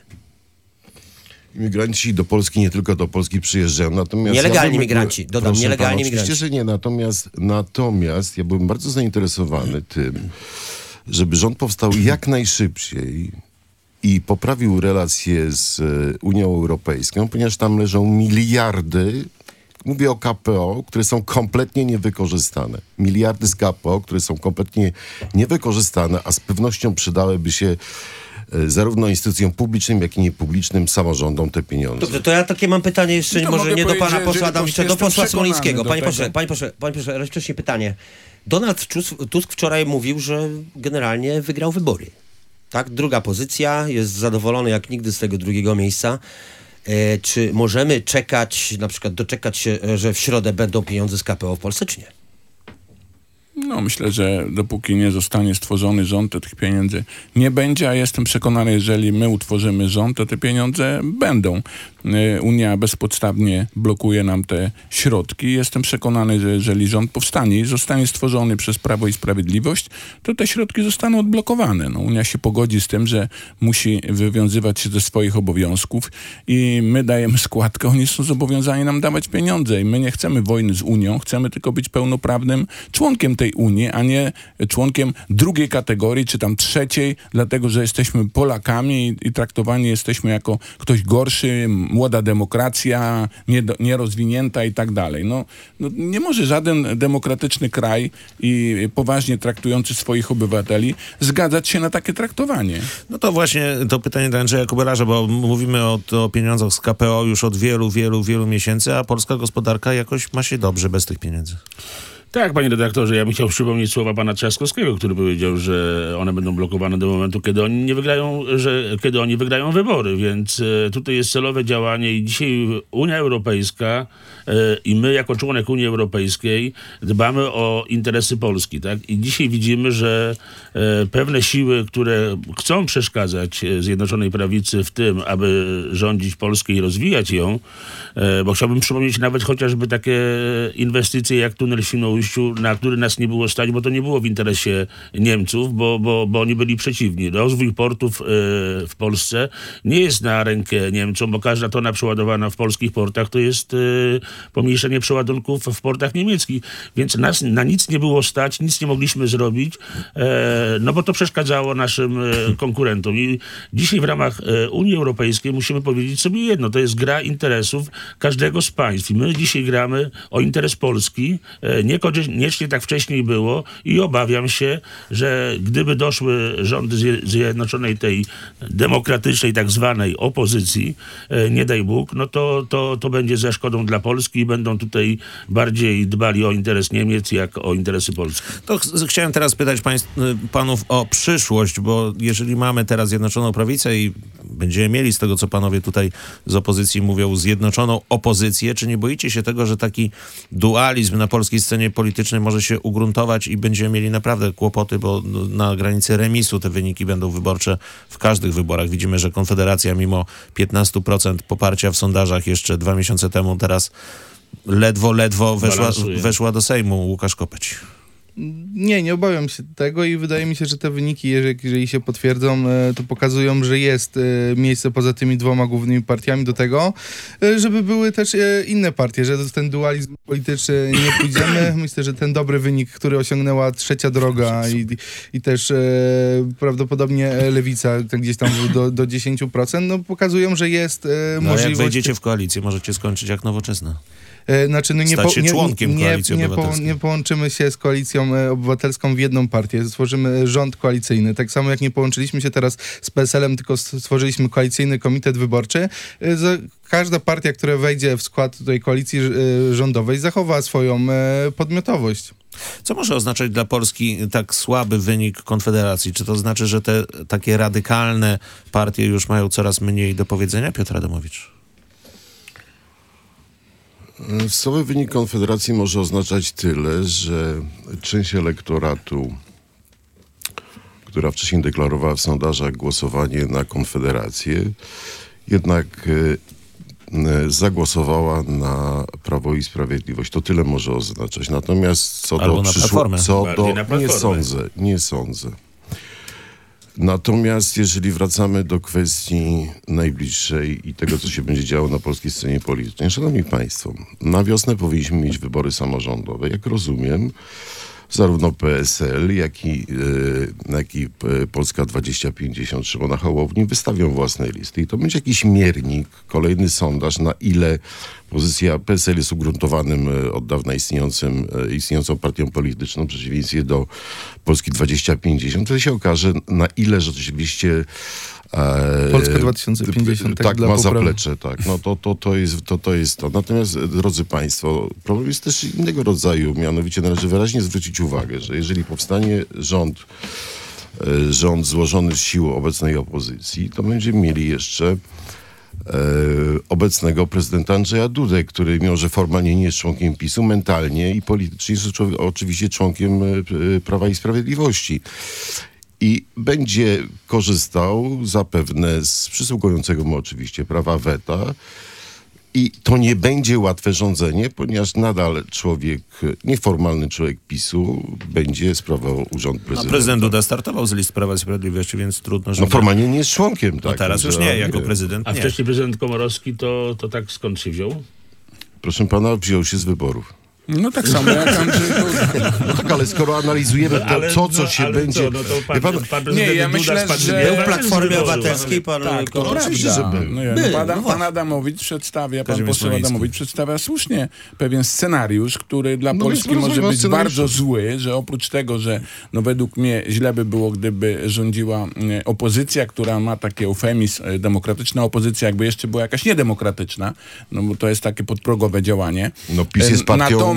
Imigranci do Polski, nie tylko do Polski przyjeżdżają, natomiast... Nielegalni ja bym- migranci, dodam, Proszę nielegalni pana, oczywiście, migranci. że nie, natomiast, natomiast ja byłem bardzo zainteresowany tym, żeby rząd powstał jak najszybciej i poprawił relacje z e, Unią Europejską, ponieważ tam leżą miliardy, mówię o K P O, które są kompletnie niewykorzystane. Miliardy z K P O, które są kompletnie niewykorzystane, a z pewnością przydałyby się e, zarówno instytucjom publicznym, jak i niepublicznym, samorządom te pieniądze. Dobrze, to ja takie mam pytanie jeszcze, To może mogę nie do powiedzieć, pana że- posła że Adamowicza, do jestem posła przekonany Smolińskiego. do Panie tego. pośle, panie pośle, panie pośle, ale wcześniej pytanie. Donald Tusk, Tusk wczoraj mówił, że generalnie wygrał wybory. Tak, druga pozycja, jest zadowolony jak nigdy z tego drugiego miejsca. E, czy możemy czekać, na przykład doczekać się, e, że w środę będą pieniądze z K P O w Polsce, czy nie? No myślę, że dopóki nie zostanie stworzony rząd, to tych pieniędzy nie będzie, a jestem przekonany, jeżeli my utworzymy rząd, to te pieniądze będą. Y, Unia bezpodstawnie blokuje nam te środki. Jestem przekonany, że jeżeli rząd powstanie i zostanie stworzony przez Prawo i Sprawiedliwość, to te środki zostaną odblokowane. No, Unia się pogodzi z tym, że musi wywiązywać się ze swoich obowiązków i my dajemy składkę, oni są zobowiązani nam dawać pieniądze i my nie chcemy wojny z Unią, chcemy tylko być pełnoprawnym członkiem tej Unii, a nie członkiem drugiej kategorii, czy tam trzeciej, dlatego, że jesteśmy Polakami i, i traktowani jesteśmy jako ktoś gorszy, młoda demokracja, niedo, nierozwinięta i tak dalej. No, no, nie może żaden demokratyczny kraj i poważnie traktujący swoich obywateli zgadzać się na takie traktowanie. No to właśnie to pytanie do Andrzeja Kubelarza, bo mówimy o, o pieniądzach z K P O już od wielu, wielu, wielu miesięcy, a polska gospodarka jakoś ma się dobrze bez tych pieniędzy. Tak, panie redaktorze, ja bym chciał przypomnieć słowa pana Trzaskowskiego, który powiedział, że one będą blokowane do momentu, kiedy oni nie wygrają, że kiedy oni wygrają wybory, więc e, tutaj jest celowe działanie i dzisiaj Unia Europejska e, i my jako członek Unii Europejskiej dbamy o interesy Polski, tak? I dzisiaj widzimy, że e, pewne siły, które chcą przeszkadzać Zjednoczonej Prawicy w tym, aby rządzić Polskę i rozwijać ją, e, bo chciałbym przypomnieć nawet chociażby takie inwestycje jak tunel w Świnoujściu, na który nas nie było stać, bo to nie było w interesie Niemców, bo, bo, bo oni byli przeciwni. Rozwój portów y, w Polsce nie jest na rękę Niemcom, bo każda tona przeładowana w polskich portach to jest y, pomniejszenie przeładunków w portach niemieckich. Więc nas na nic nie było stać, nic nie mogliśmy zrobić, e, no bo to przeszkadzało naszym e, konkurentom. I dzisiaj w ramach e, Unii Europejskiej musimy powiedzieć sobie jedno, to jest gra interesów każdego z państw. I my dzisiaj gramy o interes Polski, e, nie Niekoniecznie tak wcześniej było i obawiam się, że gdyby doszły rządy zjednoczonej tej demokratycznej tak zwanej opozycji, e, nie daj Bóg, no to, to, to będzie ze szkodą dla Polski i będą tutaj bardziej dbali o interes Niemiec jak o interesy Polski. To ch- chciałem teraz pytać państw, panów o przyszłość, bo jeżeli mamy teraz Zjednoczoną Prawicę i będziemy mieli z tego, co panowie tutaj z opozycji mówią, zjednoczoną opozycję, czy nie boicie się tego, że taki dualizm na polskiej scenie politycznej może się ugruntować i będziemy mieli naprawdę kłopoty, bo na granicy remisu te wyniki będą wyborcze w każdych wyborach. Widzimy, że Konfederacja mimo piętnaście procent poparcia w sondażach jeszcze dwa miesiące temu teraz ledwo, ledwo weszła, weszła do Sejmu. Łukasz Kopeć. Nie, nie obawiam się tego i wydaje mi się, że te wyniki, jeżeli, jeżeli się potwierdzą, to pokazują, że jest miejsce poza tymi dwoma głównymi partiami do tego, żeby były też inne partie, że ten dualizm polityczny nie pójdziemy. Myślę, że ten dobry wynik, który osiągnęła Trzecia Droga i, i też e, prawdopodobnie Lewica gdzieś tam do, do dziesięć procent, no pokazują, że jest e, no, możliwość... jak wejdziecie w koalicję, możecie skończyć jak Nowoczesna. Znaczy, no nie, po, nie, nie, nie, po, nie połączymy się z Koalicją Obywatelską w jedną partię. Stworzymy rząd koalicyjny. Tak samo jak nie połączyliśmy się teraz z P S L-em, tylko stworzyliśmy koalicyjny komitet wyborczy. Każda partia, która wejdzie w skład tej koalicji rządowej, zachowa swoją podmiotowość. Co może oznaczać dla Polski tak słaby wynik Konfederacji? Czy to znaczy, że te takie radykalne partie już mają coraz mniej do powiedzenia? Piotr Adamowicz. Słaby wynik Konfederacji może oznaczać tyle, że część elektoratu, która wcześniej deklarowała w sondażach głosowanie na Konfederację, jednak zagłosowała na Prawo i Sprawiedliwość. To tyle może oznaczać. Natomiast co Albo do na przyszłości, co do... na Nie sądzę, nie sądzę. Natomiast jeżeli wracamy do kwestii najbliższej i tego, co się będzie działo na polskiej scenie politycznej, szanowni państwo, na wiosnę powinniśmy mieć wybory samorządowe. Jak rozumiem, zarówno P S L, jak i, e, jak i Polska dwadzieścia pięćdziesiąt Szymona Hołowni wystawią własne listy. I to będzie jakiś miernik, kolejny sondaż, na ile pozycja P S L jest ugruntowanym, od dawna istniejącym, istniejącą partią polityczną, w przeciwieństwie do Polski dwadzieścia pięćdziesiąt. To się okaże, na ile rzeczywiście e, Polska dwa tysiące pięćdziesiąt tak, ma zaplecze, tak. No to, to, to, jest, to, to jest to. Natomiast, drodzy państwo, problem jest też innego rodzaju, mianowicie należy wyraźnie zwrócić uwagę, że jeżeli powstanie rząd, e, rząd złożony z sił obecnej opozycji, to będziemy mieli jeszcze E, obecnego prezydenta Andrzeja Dudę, który mimo, że formalnie nie jest członkiem PiSu, mentalnie i politycznie jest oczywiście członkiem e, Prawa i Sprawiedliwości. I będzie korzystał zapewne z przysługującego mu oczywiście prawa weta. I to nie będzie łatwe rządzenie, ponieważ nadal człowiek, nieformalny człowiek PiSu będzie sprawował urząd prezydenta. A prezydent Duda startował z list Prawa i Sprawiedliwości, więc trudno, że... No formalnie nie jest członkiem, tak. No teraz już nie, jako prezydent A nie. wcześniej prezydent Komorowski, to, to tak skąd się wziął? Proszę pana, wziął się z wyborów. No tak samo jak Andrzej Duda. No tak, ale skoro analizujemy to, Ale, co, co no, się ale będzie... Co, no to pan, pan, pan nie, ja Duda myślę, spadł że... nie, Był w Platformie nie, Obywatelskiej pan... Tak, to No, oczywiście, że prawda. był. No, ja, Był, no, pan, no pan Adamowicz przedstawia, pan Kazimierz poseł Smoliński. Adamowicz przedstawia słusznie pewien scenariusz, który dla No, Polski więc może porozmawiamy o być scenariuszu. bardzo zły, że oprócz tego, że no według mnie źle by było, gdyby rządziła e, opozycja, która ma taki eufemizm, e, demokratyczna opozycja, jakby jeszcze była jakaś niedemokratyczna, no bo to jest takie podprogowe działanie. No PiS jest E, partią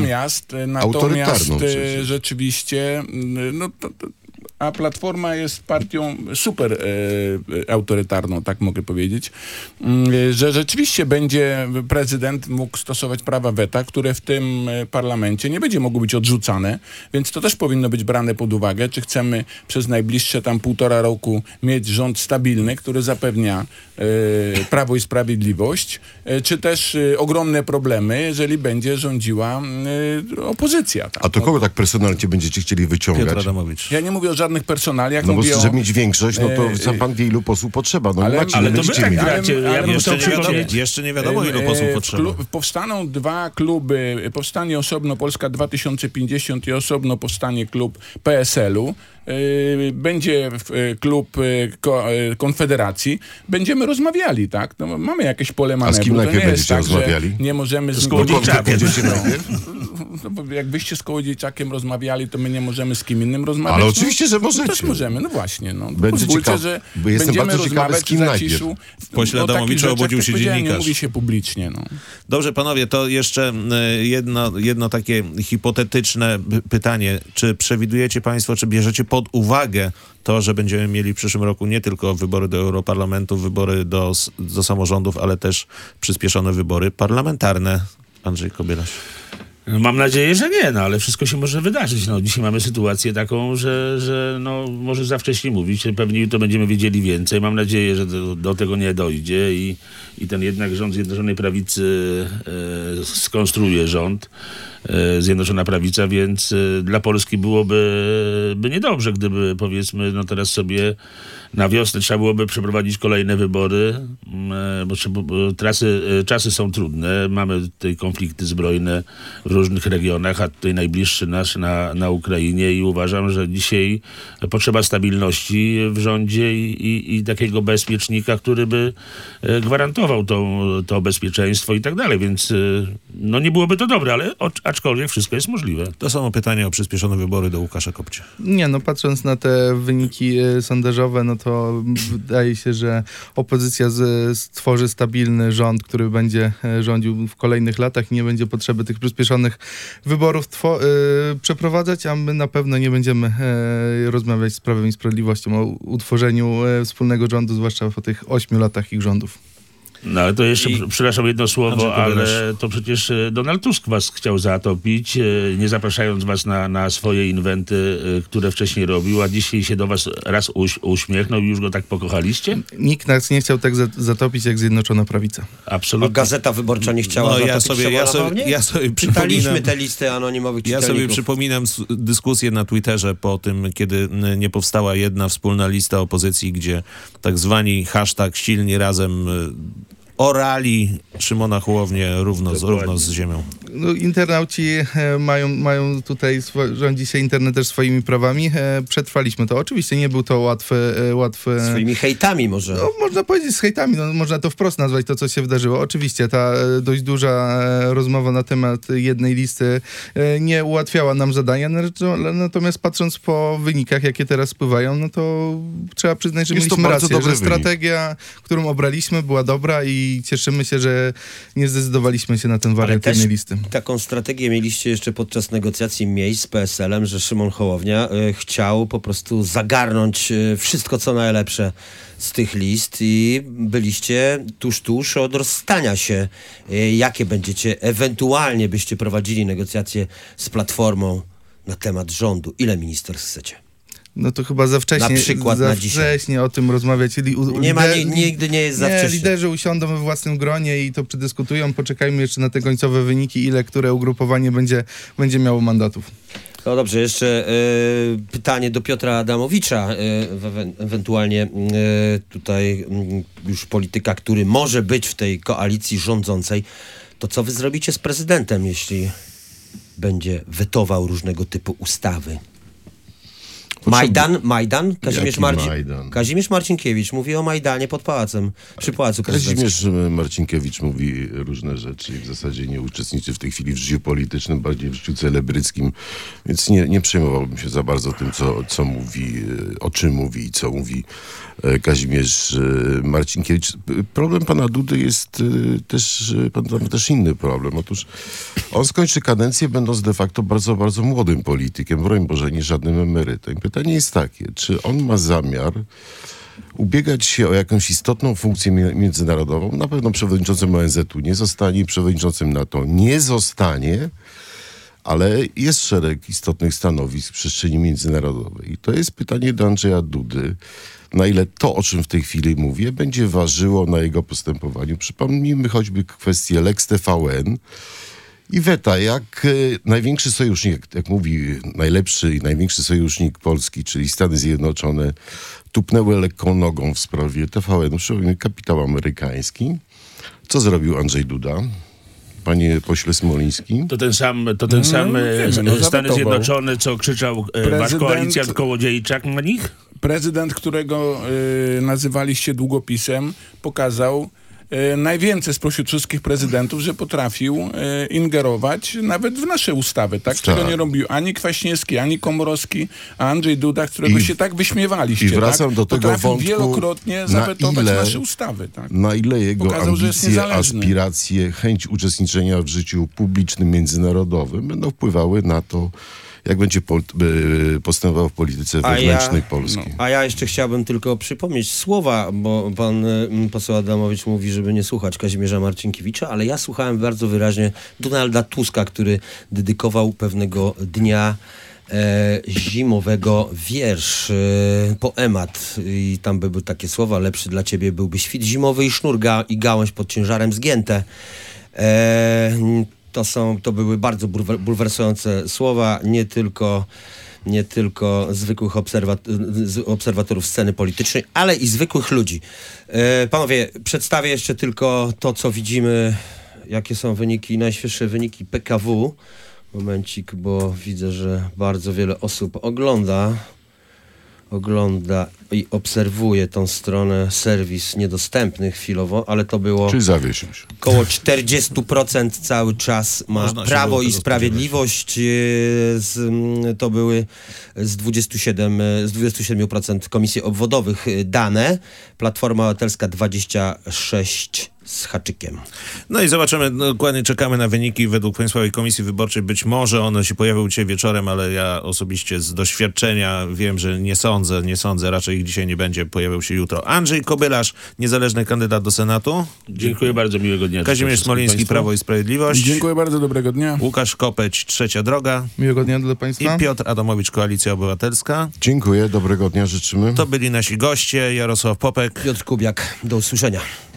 Natomiast, natomiast autorytarną e, przecież. rzeczywiście, no to, to, a Platforma jest partią super e, autorytarną, tak mogę powiedzieć, e, że rzeczywiście będzie prezydent mógł stosować prawa weta, które w tym parlamencie nie będzie mogło być odrzucane, więc to też powinno być brane pod uwagę, czy chcemy przez najbliższe tam półtora roku mieć rząd stabilny, który zapewnia e, Prawo i Sprawiedliwość, e, czy też e, ogromne problemy, jeżeli będzie rządziła e, opozycja. Tak? A to kogo tak personalnie będziecie chcieli wyciągać? Piotr Adamowicz. Ja nie mówię o żadnych personaliach, No bo mówię o... żeby mieć większość, no to e, sam pan wie, ilu posłów potrzeba. No ale- nie macie, ale nie to wy będziecie tak mieli. gracie. Ale- Ja ale bym Jeszcze chciał nie, wiadomo, przypomnieć... jeszcze nie wiadomo, ilu E, posłów w potrzeba. klu- powstaną dwa kluby, powstanie osobno Polska dwa tysiące pięćdziesiąt i osobno powstanie klub P S L-u. E, Będzie e, klub e, ko, e, Konfederacji. Będziemy rozmawiali, tak? No, mamy jakieś pole manewru. kim To najpierw nie jest będziecie tak, że rozmawiali? nie możemy... Z Kołodziejczakiem. Będziecie No. najpierw? No, bo jak wyście z Kołodziejczakiem rozmawiali, to my nie możemy z kim innym rozmawiać. Ale no, oczywiście, że no, też możecie. możemy, no właśnie. No. Będę Pozwólcie, ciekaw- że bo jestem będziemy bardzo ciekawy, rozmawiać z kim w najpierw. zaciszu. Pośle O takich Adamowiczu rzeczach, obudził jak się powiedziałem, dziennikarz. Nie mówi się publicznie, no. Dobrze, panowie, to jeszcze e, jedno, jedno takie hipotetyczne p- pytanie. Czy przewidujecie państwo, czy bierzecie pod uwagę to, że będziemy mieli w przyszłym roku nie tylko wybory do Europarlamentu, wybory do, s- do samorządów, ale też przyspieszone wybory parlamentarne? Andrzej Kobylarz. No, mam nadzieję, że nie, no ale wszystko się może wydarzyć. No, dzisiaj mamy sytuację taką, że, że no, może za wcześnie mówić, pewnie jutro będziemy wiedzieli więcej. Mam nadzieję, że do, do tego nie dojdzie i, i ten jednak rząd Zjednoczonej Prawicy e, skonstruuje rząd, e, Zjednoczona Prawica, więc e, dla Polski byłoby by niedobrze, gdyby powiedzmy, no teraz sobie na wiosnę trzeba byłoby przeprowadzić kolejne wybory, mm, bo, trzeba, bo trasy, e, czasy są trudne. Mamy tutaj konflikty zbrojne w różnych regionach, a tutaj najbliższy nasz na, na Ukrainie i uważam, że dzisiaj potrzeba stabilności w rządzie i, i, i takiego bezpiecznika, który by e, gwarantował to, to bezpieczeństwo i tak dalej, więc e, no nie byłoby to dobre, ale o, aczkolwiek wszystko jest możliwe. To samo pytanie o przyspieszone wybory do Łukasza Kopcia. Nie, no patrząc na te wyniki e, sondażowe, no to wydaje się, że opozycja z, stworzy stabilny rząd, który będzie e, rządził w kolejnych latach i nie będzie potrzeby tych przyspieszonych wyborów two, e, przeprowadzać, a my na pewno nie będziemy e, rozmawiać z Prawem i Sprawiedliwością o utworzeniu e, wspólnego rządu, zwłaszcza po tych ośmiu latach ich rządów. No ale to jeszcze, I- I... przepraszam, jedno Andrzej słowo, Kobylarz. ale to przecież e, Donald Tusk was chciał zatopić, e, nie zapraszając was na, na swoje inwenty, e, które wcześniej robił, a dzisiaj się do was raz uś, uśmiechnął i już go tak pokochaliście? Nikt nas nie chciał tak za, zatopić jak Zjednoczona Prawica. A Absolutnie. Gazeta Wyborcza nie chciała No, ja zatopić sobie, Szymona ja sobie, Hołownię? ja sobie Czytaliśmy przypominam... te listy anonimowych Ja czytelników. sobie przypominam s- dyskusję na Twitterze po tym, kiedy n- nie powstała jedna wspólna lista opozycji, gdzie tak zwani hashtag silni razem y, orali Szymona Hołownię równo z, równo z ziemią. No, internauci e, mają, mają tutaj, swo- rządzi się internet też swoimi prawami. E, przetrwaliśmy to. Oczywiście nie był to łatwy... E, łatwy Swoimi hejtami może. no, można powiedzieć z hejtami, no, można to wprost nazwać, to co się wydarzyło. Oczywiście ta e, dość duża e, rozmowa na temat jednej listy e, nie ułatwiała nam zadania, no, natomiast patrząc po wynikach, jakie teraz spływają, no to trzeba przyznać, że Jest to mieliśmy bardzo rację, że dobry wynik. strategia, którą obraliśmy, była dobra i cieszymy się, że nie zdecydowaliśmy się na ten wariant też jednej listy. taką strategię mieliście jeszcze podczas negocjacji miejsc z P S L-em, że Szymon Hołownia y, chciał po prostu zagarnąć y, wszystko, co najlepsze z tych list i byliście tuż, tuż od rozstania się. Y, jakie będziecie, ewentualnie byście prowadzili negocjacje z Platformą na temat rządu? Ile ministerstw chcecie? No to chyba za wcześnie, Na przykład za na dzisiaj. wcześnie o tym rozmawiać. Li, u, Nie ma, lider- ni- nigdy nie jest za nie, wcześnie. liderzy usiądą we własnym gronie i to przedyskutują. Poczekajmy jeszcze na te końcowe wyniki, ile które ugrupowanie będzie, będzie miało mandatów. No dobrze, jeszcze y, pytanie do Piotra Adamowicza, y, ewe- ewentualnie y, tutaj y, już polityka, który może być w tej koalicji rządzącej. To co wy zrobicie z prezydentem, jeśli będzie wetował różnego typu ustawy? Majdan, Majdan, Kazimierz, Jaki Marcin, Majdan? Kazimierz Marcinkiewicz mówi o Majdanie pod pałacem, przy Pałacu Prezydenckim. Kazimierz Marcinkiewicz mówi różne rzeczy i w zasadzie nie uczestniczy w tej chwili w życiu politycznym, bardziej w życiu celebryckim, więc nie, nie przejmowałbym się za bardzo tym, co, co mówi, o czym mówi i co mówi Kazimierz Marcinkiewicz. Problem pana Dudy jest też, pan ma też inny problem. Otóż on skończy kadencję, będąc de facto bardzo, bardzo młodym politykiem, broń Boże, nie żadnym emerytem. Pytanie jest takie, czy on ma zamiar ubiegać się o jakąś istotną funkcję międzynarodową? Na pewno przewodniczącym O N Z u nie zostanie, przewodniczącym NATO nie zostanie, ale jest szereg istotnych stanowisk w przestrzeni międzynarodowej. I to jest pytanie do Andrzeja Dudy, na ile to, o czym w tej chwili mówię, będzie ważyło na jego postępowaniu. Przypomnijmy choćby kwestię Lex T V N i weta, jak y, największy sojusznik, jak, jak mówi najlepszy i największy sojusznik Polski, czyli Stany Zjednoczone, tupnęły lekką nogą w sprawie T V N-u, przypomnijmy, kapitał amerykański. Co zrobił Andrzej Duda? Panie pośle Smoliński? To ten sam, to ten sam No, e, wiemy, no, Stany zawetował. Zjednoczone, co krzyczał e, wasz Prezydent- koalicjant Kołodziejczak na nich? Prezydent, którego y, nazywaliście długopisem, pokazał y, najwięcej spośród wszystkich prezydentów, że potrafił y, ingerować nawet w nasze ustawy, tak? Czego Tak. nie robił ani Kwaśniewski, ani Komorowski, a Andrzej Duda, którego I- się tak wyśmiewaliście, i wracam tak? do tego Potrafił wątku, wielokrotnie na zawetować ile- nasze ustawy, tak? Na ile jego Pokazał, że jest ambicje, niezależny. aspiracje, chęć uczestniczenia w życiu publicznym, międzynarodowym będą wpływały na to, jak będzie pol- y, postępował w polityce A wewnętrznej ja- Polski. A ja jeszcze chciałbym tylko przypomnieć słowa, bo pan y, poseł Adamowicz mówi, żeby nie słuchać Kazimierza Marcinkiewicza, ale ja słuchałem bardzo wyraźnie Donalda Tuska, który dedykował pewnego dnia e, zimowego wiersz, e, poemat i tam były takie słowa: lepszy dla ciebie byłby świt zimowy i sznur ga- i gałąź pod ciężarem zgięte. E, to są, to były bardzo bulwer, bulwersujące słowa, nie tylko nie tylko zwykłych obserwat- z- obserwatorów sceny politycznej, ale i zwykłych ludzi. E, panowie, przedstawię jeszcze tylko to, co widzimy, jakie są wyniki, najświeższe wyniki P K W. Momencik, bo widzę, że bardzo wiele osób ogląda, ogląda i obserwuje tą stronę, serwis niedostępny chwilowo, ale to było... Czy zawiesił się? Około czterdzieści procent cały czas ma Można się Prawo było i tego Sprawiedliwość. e, Z, mm, to były z dwudziestu siedmiu, z dwudziestu siedmiu procent komisji obwodowych e, dane. Platforma Obywatelska dwadzieścia sześć z haczykiem. No i zobaczymy, no, dokładnie czekamy na wyniki według Państwowej Komisji Wyborczej. Być może one się pojawią dzisiaj wieczorem, ale ja osobiście z doświadczenia wiem, że nie sądzę, nie sądzę, raczej ich dzisiaj nie będzie, pojawią się jutro. Andrzej Kobylarz, niezależny kandydat do Senatu. Dziękuję bardzo, miłego dnia. Kazimierz wszystkim Smoliński, państwu. Prawo i Sprawiedliwość. Dziękuję bardzo, dobrego dnia. Łukasz Kopeć, Trzecia Droga. Miłego dnia dla I Państwa. Piotr Adamowicz, Koalicja Obywatelska. Dziękuję, dobrego dnia życzymy. To byli nasi goście, Jarosław Popek. Piotr Kubiak, do usłyszenia.